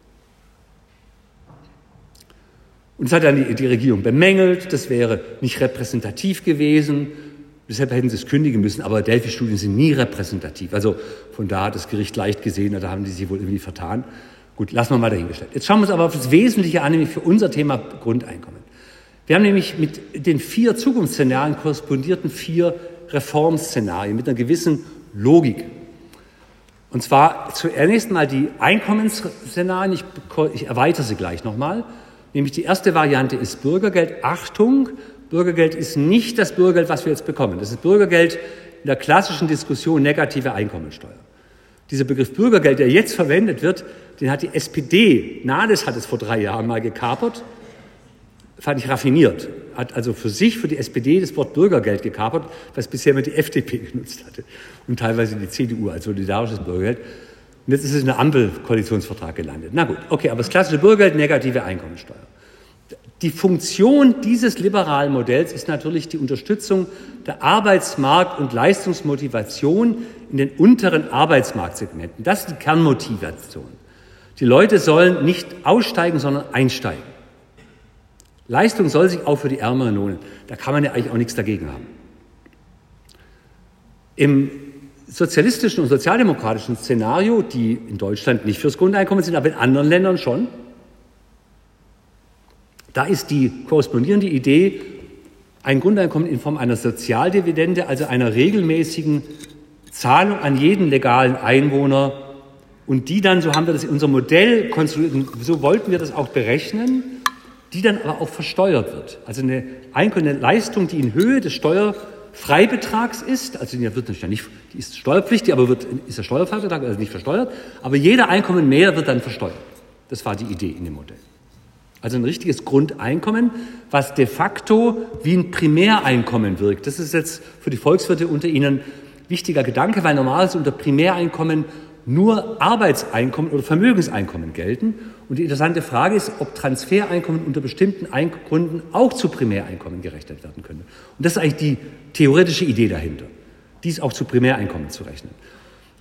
Und das hat dann die Regierung bemängelt, das wäre nicht repräsentativ gewesen, deshalb hätten sie es kündigen müssen, aber Delphi-Studien sind nie repräsentativ. Also von da hat das Gericht leicht gesehen, da haben die sich wohl irgendwie vertan. Gut, lassen wir mal dahingestellt. Jetzt schauen wir uns aber auf das Wesentliche an, nämlich für unser Thema Grundeinkommen. Wir haben nämlich mit den 4 Zukunftsszenarien korrespondierten 4 Reformszenarien mit einer gewissen Logik. Und zwar zunächst mal die Einkommensszenarien, ich erweitere sie gleich nochmal. Nämlich die erste Variante ist Bürgergeld. Achtung, Bürgergeld ist nicht das Bürgergeld, was wir jetzt bekommen. Das ist Bürgergeld in der klassischen Diskussion negative Einkommensteuer. Dieser Begriff Bürgergeld, der jetzt verwendet wird, den hat die SPD, Nahles hat es vor 3 Jahren mal gekapert, fand ich raffiniert. Hat also für die SPD das Wort Bürgergeld gekapert, was bisher immer die FDP genutzt hatte und teilweise die CDU als solidarisches Bürgergeld. Und jetzt ist es in der Ampel-Koalitionsvertrag gelandet. Na gut, okay, aber das klassische Bürgergeld, negative Einkommensteuer. Die Funktion dieses liberalen Modells ist natürlich die Unterstützung der Arbeitsmarkt- und Leistungsmotivation in den unteren Arbeitsmarktsegmenten. Das ist die Kernmotivation. Die Leute sollen nicht aussteigen, sondern einsteigen. Leistung soll sich auch für die Ärmeren lohnen. Da kann man ja eigentlich auch nichts dagegen haben. Im sozialistischen und sozialdemokratischen Szenario, die in Deutschland nicht fürs Grundeinkommen sind, aber in anderen Ländern schon, da ist die korrespondierende Idee, ein Grundeinkommen in Form einer Sozialdividende, also einer regelmäßigen Zahlung an jeden legalen Einwohner und die dann, so haben wir das in unserem Modell konstruiert, und so wollten wir das auch berechnen, die dann aber auch versteuert wird. Also eine Leistung, die in Höhe des Steuerfreibetrags ist, also die ist steuerpflichtig, aber ist der Steuerfreibetrag, also nicht versteuert, aber jeder Einkommen mehr wird dann versteuert. Das war die Idee in dem Modell. Also ein richtiges Grundeinkommen, was de facto wie ein Primäreinkommen wirkt. Das ist jetzt für die Volkswirte unter Ihnen ein wichtiger Gedanke, weil normalerweise unter Primäreinkommen nur Arbeitseinkommen oder Vermögenseinkommen gelten. Und die interessante Frage ist, ob Transfereinkommen unter bestimmten Gründen auch zu Primäreinkommen gerechnet werden können. Und das ist eigentlich die theoretische Idee dahinter, dies auch zu Primäreinkommen zu rechnen.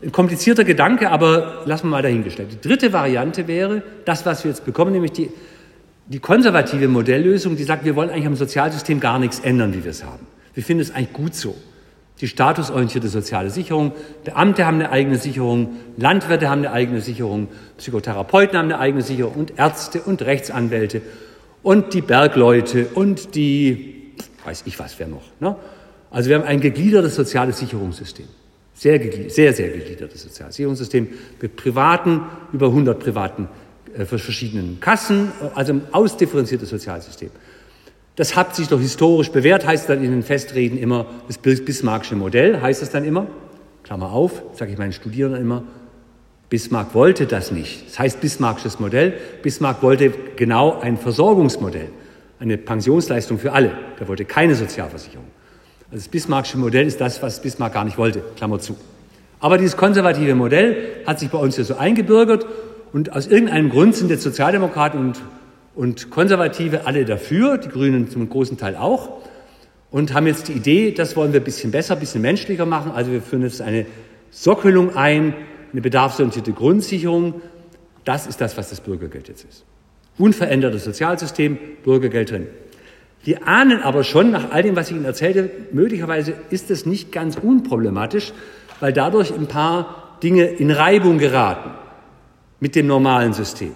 Ein komplizierter Gedanke, aber lassen wir mal dahingestellt. Die dritte Variante wäre, das, was wir jetzt bekommen, nämlich die konservative Modelllösung, die sagt, wir wollen eigentlich am Sozialsystem gar nichts ändern, wie wir es haben. Wir finden es eigentlich gut so. Die statusorientierte soziale Sicherung, Beamte haben eine eigene Sicherung, Landwirte haben eine eigene Sicherung, Psychotherapeuten haben eine eigene Sicherung und Ärzte und Rechtsanwälte und die Bergleute und die, weiß ich was, wer noch. Ne? Also wir haben ein gegliedertes soziales Sicherungssystem. Sehr, sehr gegliedertes soziales Sicherungssystem mit privaten, über 100 privaten verschiedenen Kassen, also ein ausdifferenziertes Sozialsystem. Das hat sich doch historisch bewährt, heißt dann in den Festreden immer, das Bismarckische Modell heißt es dann immer, Klammer auf, sage ich meinen Studierenden immer, Bismarck wollte das nicht. Das heißt Bismarckisches Modell. Bismarck wollte genau ein Versorgungsmodell, eine Pensionsleistung für alle. Der wollte keine Sozialversicherung. Also das Bismarckische Modell ist das, was Bismarck gar nicht wollte, Klammer zu. Aber dieses konservative Modell hat sich bei uns ja so eingebürgert und aus irgendeinem Grund sind jetzt Sozialdemokraten und Konservative alle dafür, die Grünen zum großen Teil auch, und haben jetzt die Idee, das wollen wir ein bisschen besser, ein bisschen menschlicher machen. Also wir führen jetzt eine Sockelung ein, eine bedarfsorientierte Grundsicherung. Das ist das, was das Bürgergeld jetzt ist. Unverändertes Sozialsystem, Bürgergeld drin. Wir ahnen aber schon, nach all dem, was ich Ihnen erzählte, möglicherweise ist das nicht ganz unproblematisch, weil dadurch ein paar Dinge in Reibung geraten mit dem normalen System.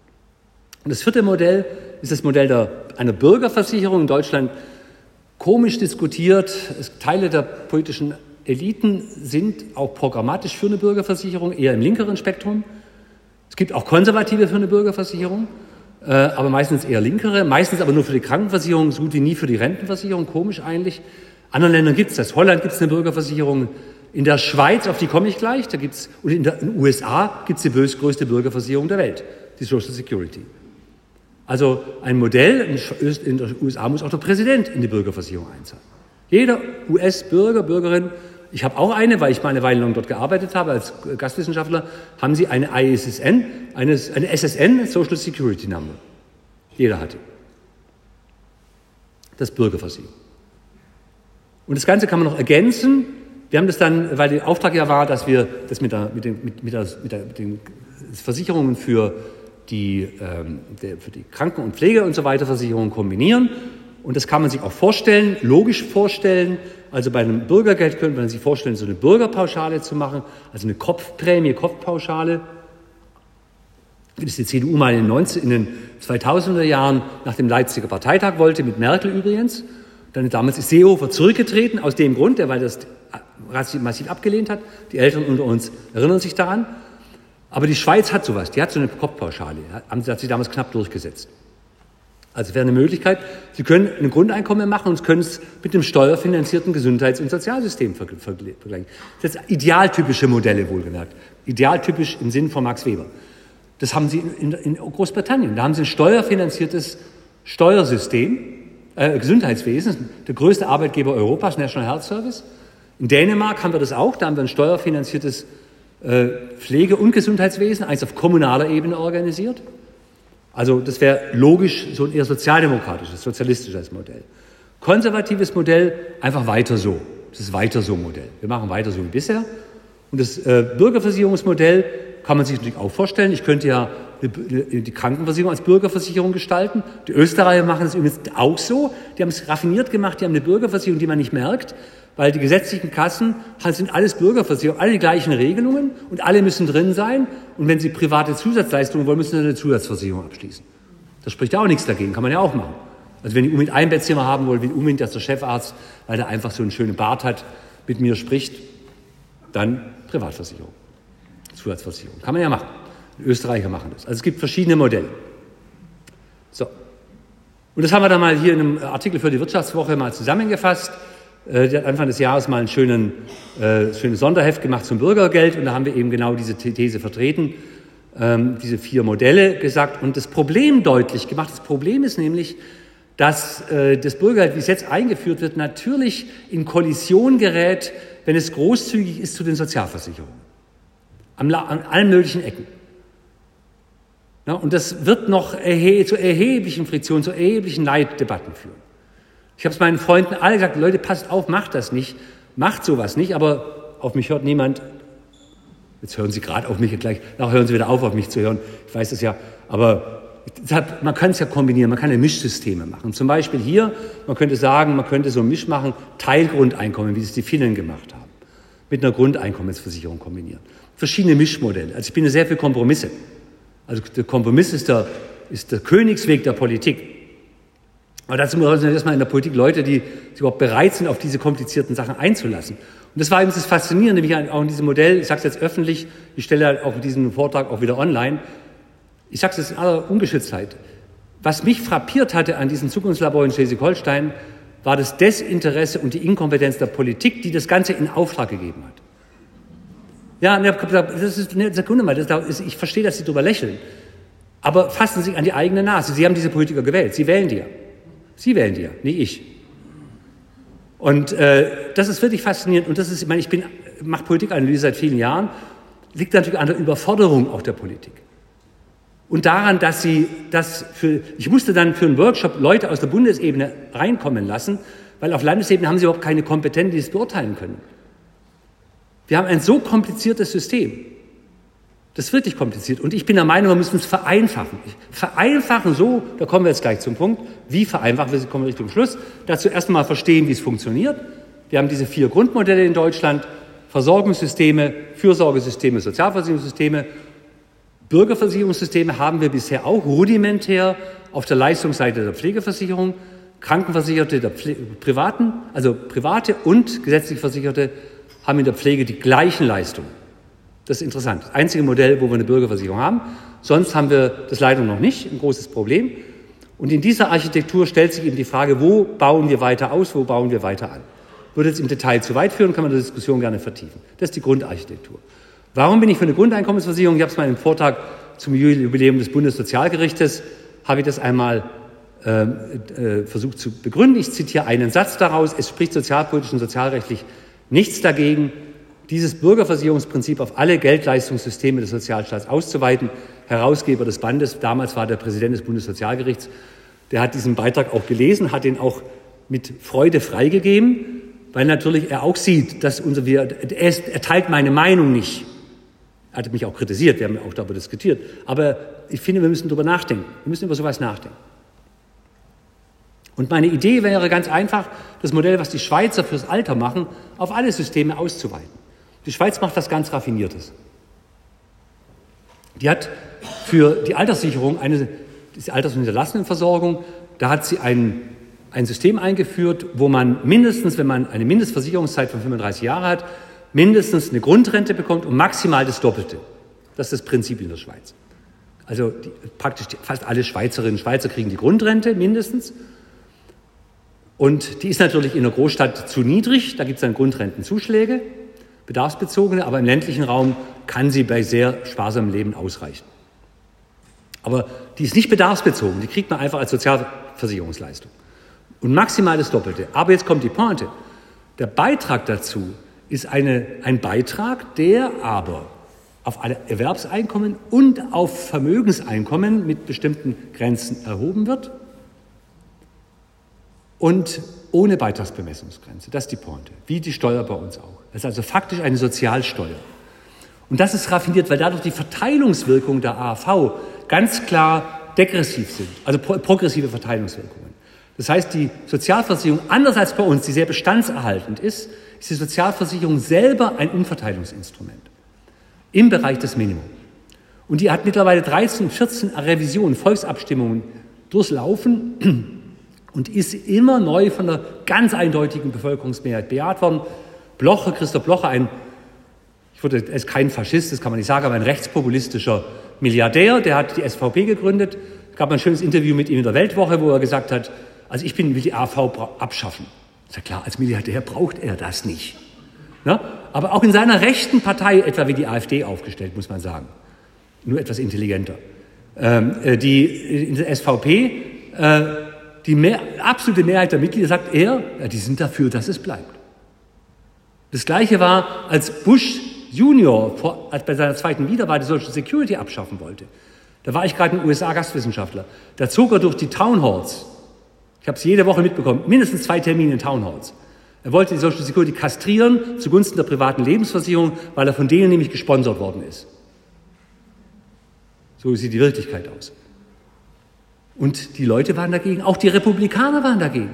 Und das vierte Modell ist das Modell einer Bürgerversicherung in Deutschland. Komisch diskutiert, Teile der politischen Eliten sind auch programmatisch für eine Bürgerversicherung, eher im linkeren Spektrum. Es gibt auch Konservative für eine Bürgerversicherung, aber meistens eher linkere, meistens aber nur für die Krankenversicherung, so gut wie nie für die Rentenversicherung, komisch eigentlich. In anderen Ländern gibt es das. Holland gibt es eine Bürgerversicherung, in der Schweiz, auf die komme ich gleich, und in den USA gibt es die größte Bürgerversicherung der Welt, die Social Security. Also ein Modell, in den USA muss auch der Präsident in die Bürgerversicherung einzahlen. Jeder US-Bürger, Bürgerin, ich habe auch eine, weil ich mal eine Weile lang dort gearbeitet habe als Gastwissenschaftler, haben sie eine ISSN, eine SSN, Social Security Number. Jeder hat die. Das Bürgerversicherung. Und das Ganze kann man noch ergänzen. Wir haben das dann, weil der Auftrag ja war, dass wir das mit den Versicherungen für die Kranken- und Pflege- und so weiter Versicherungen kombinieren. Und das kann man sich auch vorstellen, logisch vorstellen. Also bei einem Bürgergeld könnte man sich vorstellen, so eine Bürgerpauschale zu machen, also eine Kopfprämie, Kopfpauschale. Wie das die CDU mal in den 2000er Jahren nach dem Leipziger Parteitag wollte, mit Merkel übrigens. Dann damals ist Seehofer zurückgetreten, aus dem Grund, weil das massiv abgelehnt hat. Die Älteren unter uns erinnern sich daran. Aber die Schweiz hat sowas, die hat so eine Kopfpauschale, hat sie damals knapp durchgesetzt. Also wäre eine Möglichkeit, Sie können ein Grundeinkommen machen und können es mit einem steuerfinanzierten Gesundheits- und Sozialsystem vergleichen. Das sind idealtypische Modelle, wohlgemerkt. Idealtypisch im Sinn von Max Weber. Das haben Sie in Großbritannien. Da haben Sie ein steuerfinanziertes Steuersystem, Gesundheitswesen, der größte Arbeitgeber Europas, National Health Service. In Dänemark haben wir das auch, da haben wir ein steuerfinanziertes Pflege- und Gesundheitswesen, eins auf kommunaler Ebene organisiert. Also das wäre logisch so ein eher sozialdemokratisches, sozialistisches Modell. Konservatives Modell, einfach weiter so. Das ist weiter so Modell. Wir machen weiter so wie bisher. Und das Bürgerversicherungsmodell kann man sich natürlich auch vorstellen. Ich könnte ja die Krankenversicherung als Bürgerversicherung gestalten. Die Österreicher machen es übrigens auch so. Die haben es raffiniert gemacht, die haben eine Bürgerversicherung, die man nicht merkt, weil die gesetzlichen Kassen sind alles Bürgerversicherungen, alle die gleichen Regelungen und alle müssen drin sein. Und wenn sie private Zusatzleistungen wollen, müssen sie eine Zusatzversicherung abschließen. Da spricht ja auch nichts dagegen, kann man ja auch machen. Also wenn ich unbedingt ein Bettzimmer haben wollen, will unbedingt, dass der Chefarzt, weil er einfach so einen schönen Bart hat, mit mir spricht, dann Privatversicherung, Zusatzversicherung. Kann man ja machen. Die Österreicher machen das. Also es gibt verschiedene Modelle. So. Und das haben wir dann mal hier in einem Artikel für die Wirtschaftswoche mal zusammengefasst. Die hat Anfang des Jahres mal ein schönes Sonderheft gemacht zum Bürgergeld und da haben wir eben genau diese These vertreten, diese 4 Modelle gesagt und das Problem deutlich gemacht. Das Problem ist nämlich, dass das Bürgergeld, wie es jetzt eingeführt wird, natürlich in Kollision gerät, wenn es großzügig ist zu den Sozialversicherungen. An allen möglichen Ecken. Ja, und das wird noch zu erheblichen Friktionen, zu erheblichen Neiddebatten führen. Ich habe es meinen Freunden alle gesagt, Leute, passt auf, macht das nicht, macht sowas nicht, aber auf mich hört niemand, Jetzt hören Sie gerade auf mich, gleich hören Sie wieder auf mich zu hören. Ich weiß es ja, aber man kann es ja kombinieren, man kann ja Mischsysteme machen. Zum Beispiel hier, man könnte sagen, man könnte so ein Misch machen, Teilgrundeinkommen, wie es die Finnen gemacht haben, mit einer Grundeinkommensversicherung kombinieren. Verschiedene Mischmodelle. Also ich bin sehr für Kompromisse. Also der Kompromiss ist der Königsweg der Politik. Aber dazu brauchen wir erstmal in der Politik Leute, die überhaupt bereit sind, auf diese komplizierten Sachen einzulassen. Und das war eben das Faszinierende, nämlich auch in diesem Modell, ich sage es jetzt öffentlich, ich stelle halt auch diesen Vortrag auch wieder online, ich sage es jetzt in aller Ungeschütztheit. Was mich frappiert hatte an diesem Zukunftslabor in Schleswig-Holstein, war das Desinteresse und die Inkompetenz der Politik, die das Ganze in Auftrag gegeben hat. Ja, das ist eine Sekunde mal, ich verstehe, dass Sie darüber lächeln, aber fassen Sie sich an die eigene Nase. Sie haben diese Politiker gewählt, Sie wählen die ja. Sie wählen die ja, nicht ich. Und das ist wirklich faszinierend. Und das ist, ich mache Politikanalyse seit vielen Jahren, liegt natürlich an der Überforderung auch der Politik. Und daran, dass ich musste dann für einen Workshop Leute aus der Bundesebene reinkommen lassen, weil auf Landesebene haben sie überhaupt keine Kompetenz, die es beurteilen können. Wir haben ein so kompliziertes System. Das ist wirklich kompliziert. Und ich bin der Meinung, wir müssen es vereinfachen. Vereinfachen so, da kommen wir jetzt gleich zum Punkt, wie vereinfachen wir es, kommen wir Richtung Schluss. Dazu erst einmal verstehen, wie es funktioniert. Wir haben diese 4 Grundmodelle in Deutschland: Versorgungssysteme, Fürsorgesysteme, Sozialversicherungssysteme. Bürgerversicherungssysteme haben wir bisher auch rudimentär auf der Leistungsseite der Pflegeversicherung. Krankenversicherte der Privaten, also Private und gesetzlich Versicherte, haben in der Pflege die gleichen Leistungen. Das ist interessant. Das einzige Modell, wo wir eine Bürgerversicherung haben. Sonst haben wir das leider noch nicht, ein großes Problem. Und in dieser Architektur stellt sich eben die Frage, wo bauen wir weiter aus, wo bauen wir weiter an. Würde jetzt im Detail zu weit führen, kann man die Diskussion gerne vertiefen. Das ist die Grundarchitektur. Warum bin ich für eine Grundeinkommensversicherung? Ich habe es mal im Vortrag zum Jubiläum des Bundessozialgerichtes, habe ich das einmal versucht zu begründen. Ich zitiere einen Satz daraus: Es spricht sozialpolitisch und sozialrechtlich nichts dagegen, dieses Bürgerversicherungsprinzip auf alle Geldleistungssysteme des Sozialstaats auszuweiten. Herausgeber des Bandes, damals war der Präsident des Bundessozialgerichts, der hat diesen Beitrag auch gelesen, hat ihn auch mit Freude freigegeben, weil natürlich er auch sieht, dass er teilt meine Meinung nicht. Er hat mich auch kritisiert, wir haben auch darüber diskutiert. Aber ich finde, wir müssen darüber nachdenken. Wir müssen über sowas nachdenken. Und meine Idee wäre ganz einfach, das Modell, was die Schweizer fürs Alter machen, auf alle Systeme auszuweiten. Die Schweiz macht was ganz Raffiniertes. Die hat für die Alterssicherung, die Alters- und Hinterlassenenversorgung, da hat sie ein System eingeführt, wo man mindestens, wenn man eine Mindestversicherungszeit von 35 Jahren hat, mindestens eine Grundrente bekommt und maximal das Doppelte. Das ist das Prinzip in der Schweiz. Also praktisch fast alle Schweizerinnen und Schweizer kriegen die Grundrente mindestens. Und die ist natürlich in der Großstadt zu niedrig. Da gibt es dann Grundrentenzuschläge, bedarfsbezogene, aber im ländlichen Raum kann sie bei sehr sparsamem Leben ausreichen. Aber die ist nicht bedarfsbezogen, die kriegt man einfach als Sozialversicherungsleistung. Und maximal das Doppelte. Aber jetzt kommt die Pointe. Der Beitrag dazu ist ein Beitrag, der aber auf alle Erwerbseinkommen und auf Vermögenseinkommen mit bestimmten Grenzen erhoben wird und ohne Beitragsbemessungsgrenze. Das ist die Pointe, wie die Steuer bei uns auch. Das ist also faktisch eine Sozialsteuer. Und das ist raffiniert, weil dadurch die Verteilungswirkungen der AHV ganz klar degressiv sind, also progressive Verteilungswirkungen. Das heißt, die Sozialversicherung, anders als bei uns, die sehr bestandserhaltend ist die Sozialversicherung selber ein Umverteilungsinstrument im Bereich des Minimums. Und die hat mittlerweile 13, 14 Revisionen, Volksabstimmungen durchlaufen und ist immer neu von der ganz eindeutigen Bevölkerungsmehrheit bejaht worden. Christoph Blocher, er ist kein Faschist, das kann man nicht sagen, aber ein rechtspopulistischer Milliardär, der hat die SVP gegründet. Es gab ein schönes Interview mit ihm in der Weltwoche, wo er gesagt hat, also will die AV abschaffen. Ist ja klar, als Milliardär braucht er das nicht. Ne? Aber auch in seiner rechten Partei, etwa wie die AfD aufgestellt, muss man sagen, nur etwas intelligenter. In der SVP, die absolute Mehrheit der Mitglieder sagt die sind dafür, dass es bleibt. Das Gleiche war, als Bush Junior bei seiner zweiten Wiederwahl die Social Security abschaffen wollte. Da war ich gerade in den USA Gastwissenschaftler. Da zog er durch die Town Halls. Ich habe es jede Woche mitbekommen, mindestens 2 Termine in Town Halls. Er wollte die Social Security kastrieren zugunsten der privaten Lebensversicherung, weil er von denen nämlich gesponsert worden ist. So sieht die Wirklichkeit aus. Und die Leute waren dagegen, auch die Republikaner waren dagegen.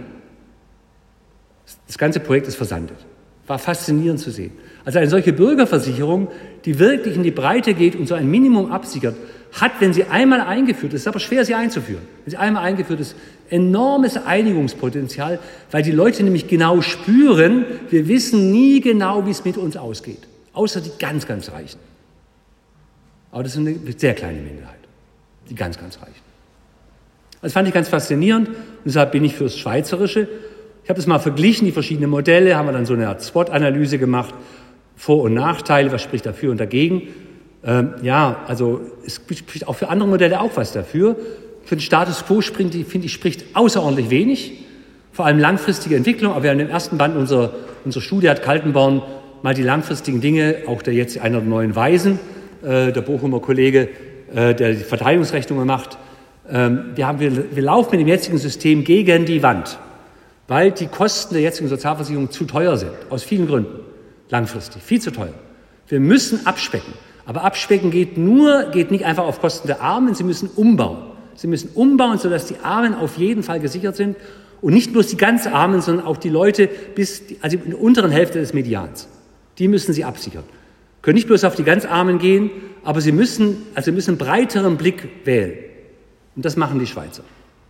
Das ganze Projekt ist versandet. War faszinierend zu sehen. Also eine solche Bürgerversicherung, die wirklich in die Breite geht und so ein Minimum absichert, hat, wenn sie einmal eingeführt ist, aber schwer sie einzuführen, wenn sie einmal eingeführt ist, enormes Einigungspotenzial, weil die Leute nämlich genau spüren, wir wissen nie genau, wie es mit uns ausgeht, außer die ganz, ganz Reichen. Aber das ist eine sehr kleine Minderheit, die ganz, ganz Reichen. Das fand ich ganz faszinierend und deshalb bin ich fürs Schweizerische. Ich habe das mal verglichen, die verschiedenen Modelle, haben wir dann so eine Art SWOT-Analyse gemacht, Vor- und Nachteile, was spricht dafür und dagegen. Also es spricht auch für andere Modelle auch was dafür. Für den Status Quo finde ich, spricht außerordentlich wenig, vor allem langfristige Entwicklung. Aber wir haben im ersten Band unserer Studie hat Kaltenborn mal die langfristigen Dinge, auch einer der neuen Weisen, der Bochumer Kollege, der die Verteidigungsrechnungen macht. Wir laufen mit dem jetzigen System gegen die Wand, weil die Kosten der jetzigen Sozialversicherung zu teuer sind, aus vielen Gründen, langfristig, viel zu teuer. Wir müssen abspecken. Aber abspecken geht nicht einfach auf Kosten der Armen, sie müssen umbauen. Sie müssen umbauen, sodass die Armen auf jeden Fall gesichert sind und nicht bloß die ganz Armen, sondern auch die Leute also in der unteren Hälfte des Medians. Die müssen sie absichern. Können nicht bloß auf die ganz Armen gehen, aber sie müssen einen breiteren Blick wählen. Und das machen die Schweizer.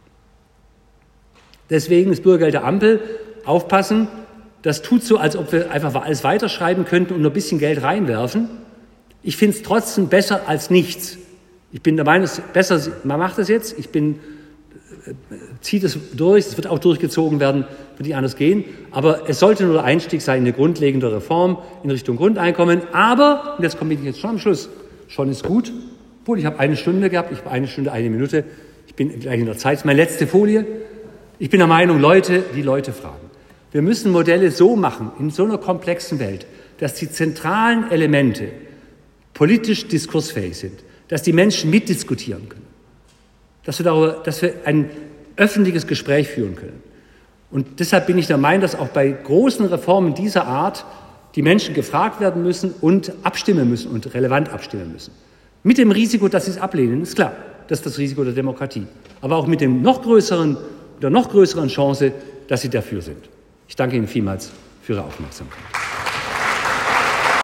Deswegen das Bürgergeld der Ampel, aufpassen, das tut so, als ob wir einfach alles weiterschreiben könnten und nur ein bisschen Geld reinwerfen. Ich finde es trotzdem besser als nichts. Ich bin der Meinung, es ist besser, man macht das jetzt, zieht es durch, es wird auch durchgezogen werden, wird nicht anders gehen. Aber es sollte nur der Einstieg sein in eine grundlegende Reform in Richtung Grundeinkommen. Aber, und jetzt komme ich schon am Schluss, schon ist gut, obwohl ich habe 1 Stunde gehabt, ich habe 1 Stunde, 1 Minute, ich bin gleich in der Zeit, das ist meine letzte Folie. Ich bin der Meinung, die Leute fragen. Wir müssen Modelle so machen, in so einer komplexen Welt, dass die zentralen Elemente politisch diskursfähig sind, dass die Menschen mitdiskutieren können, dass wir ein öffentliches Gespräch führen können. Und deshalb bin ich der Meinung, dass auch bei großen Reformen dieser Art die Menschen gefragt werden müssen und abstimmen müssen und relevant abstimmen müssen. Mit dem Risiko, dass sie es ablehnen, ist klar, das ist das Risiko der Demokratie. Aber auch mit der noch größeren Chance, dass sie dafür sind. Ich danke Ihnen vielmals für Ihre Aufmerksamkeit.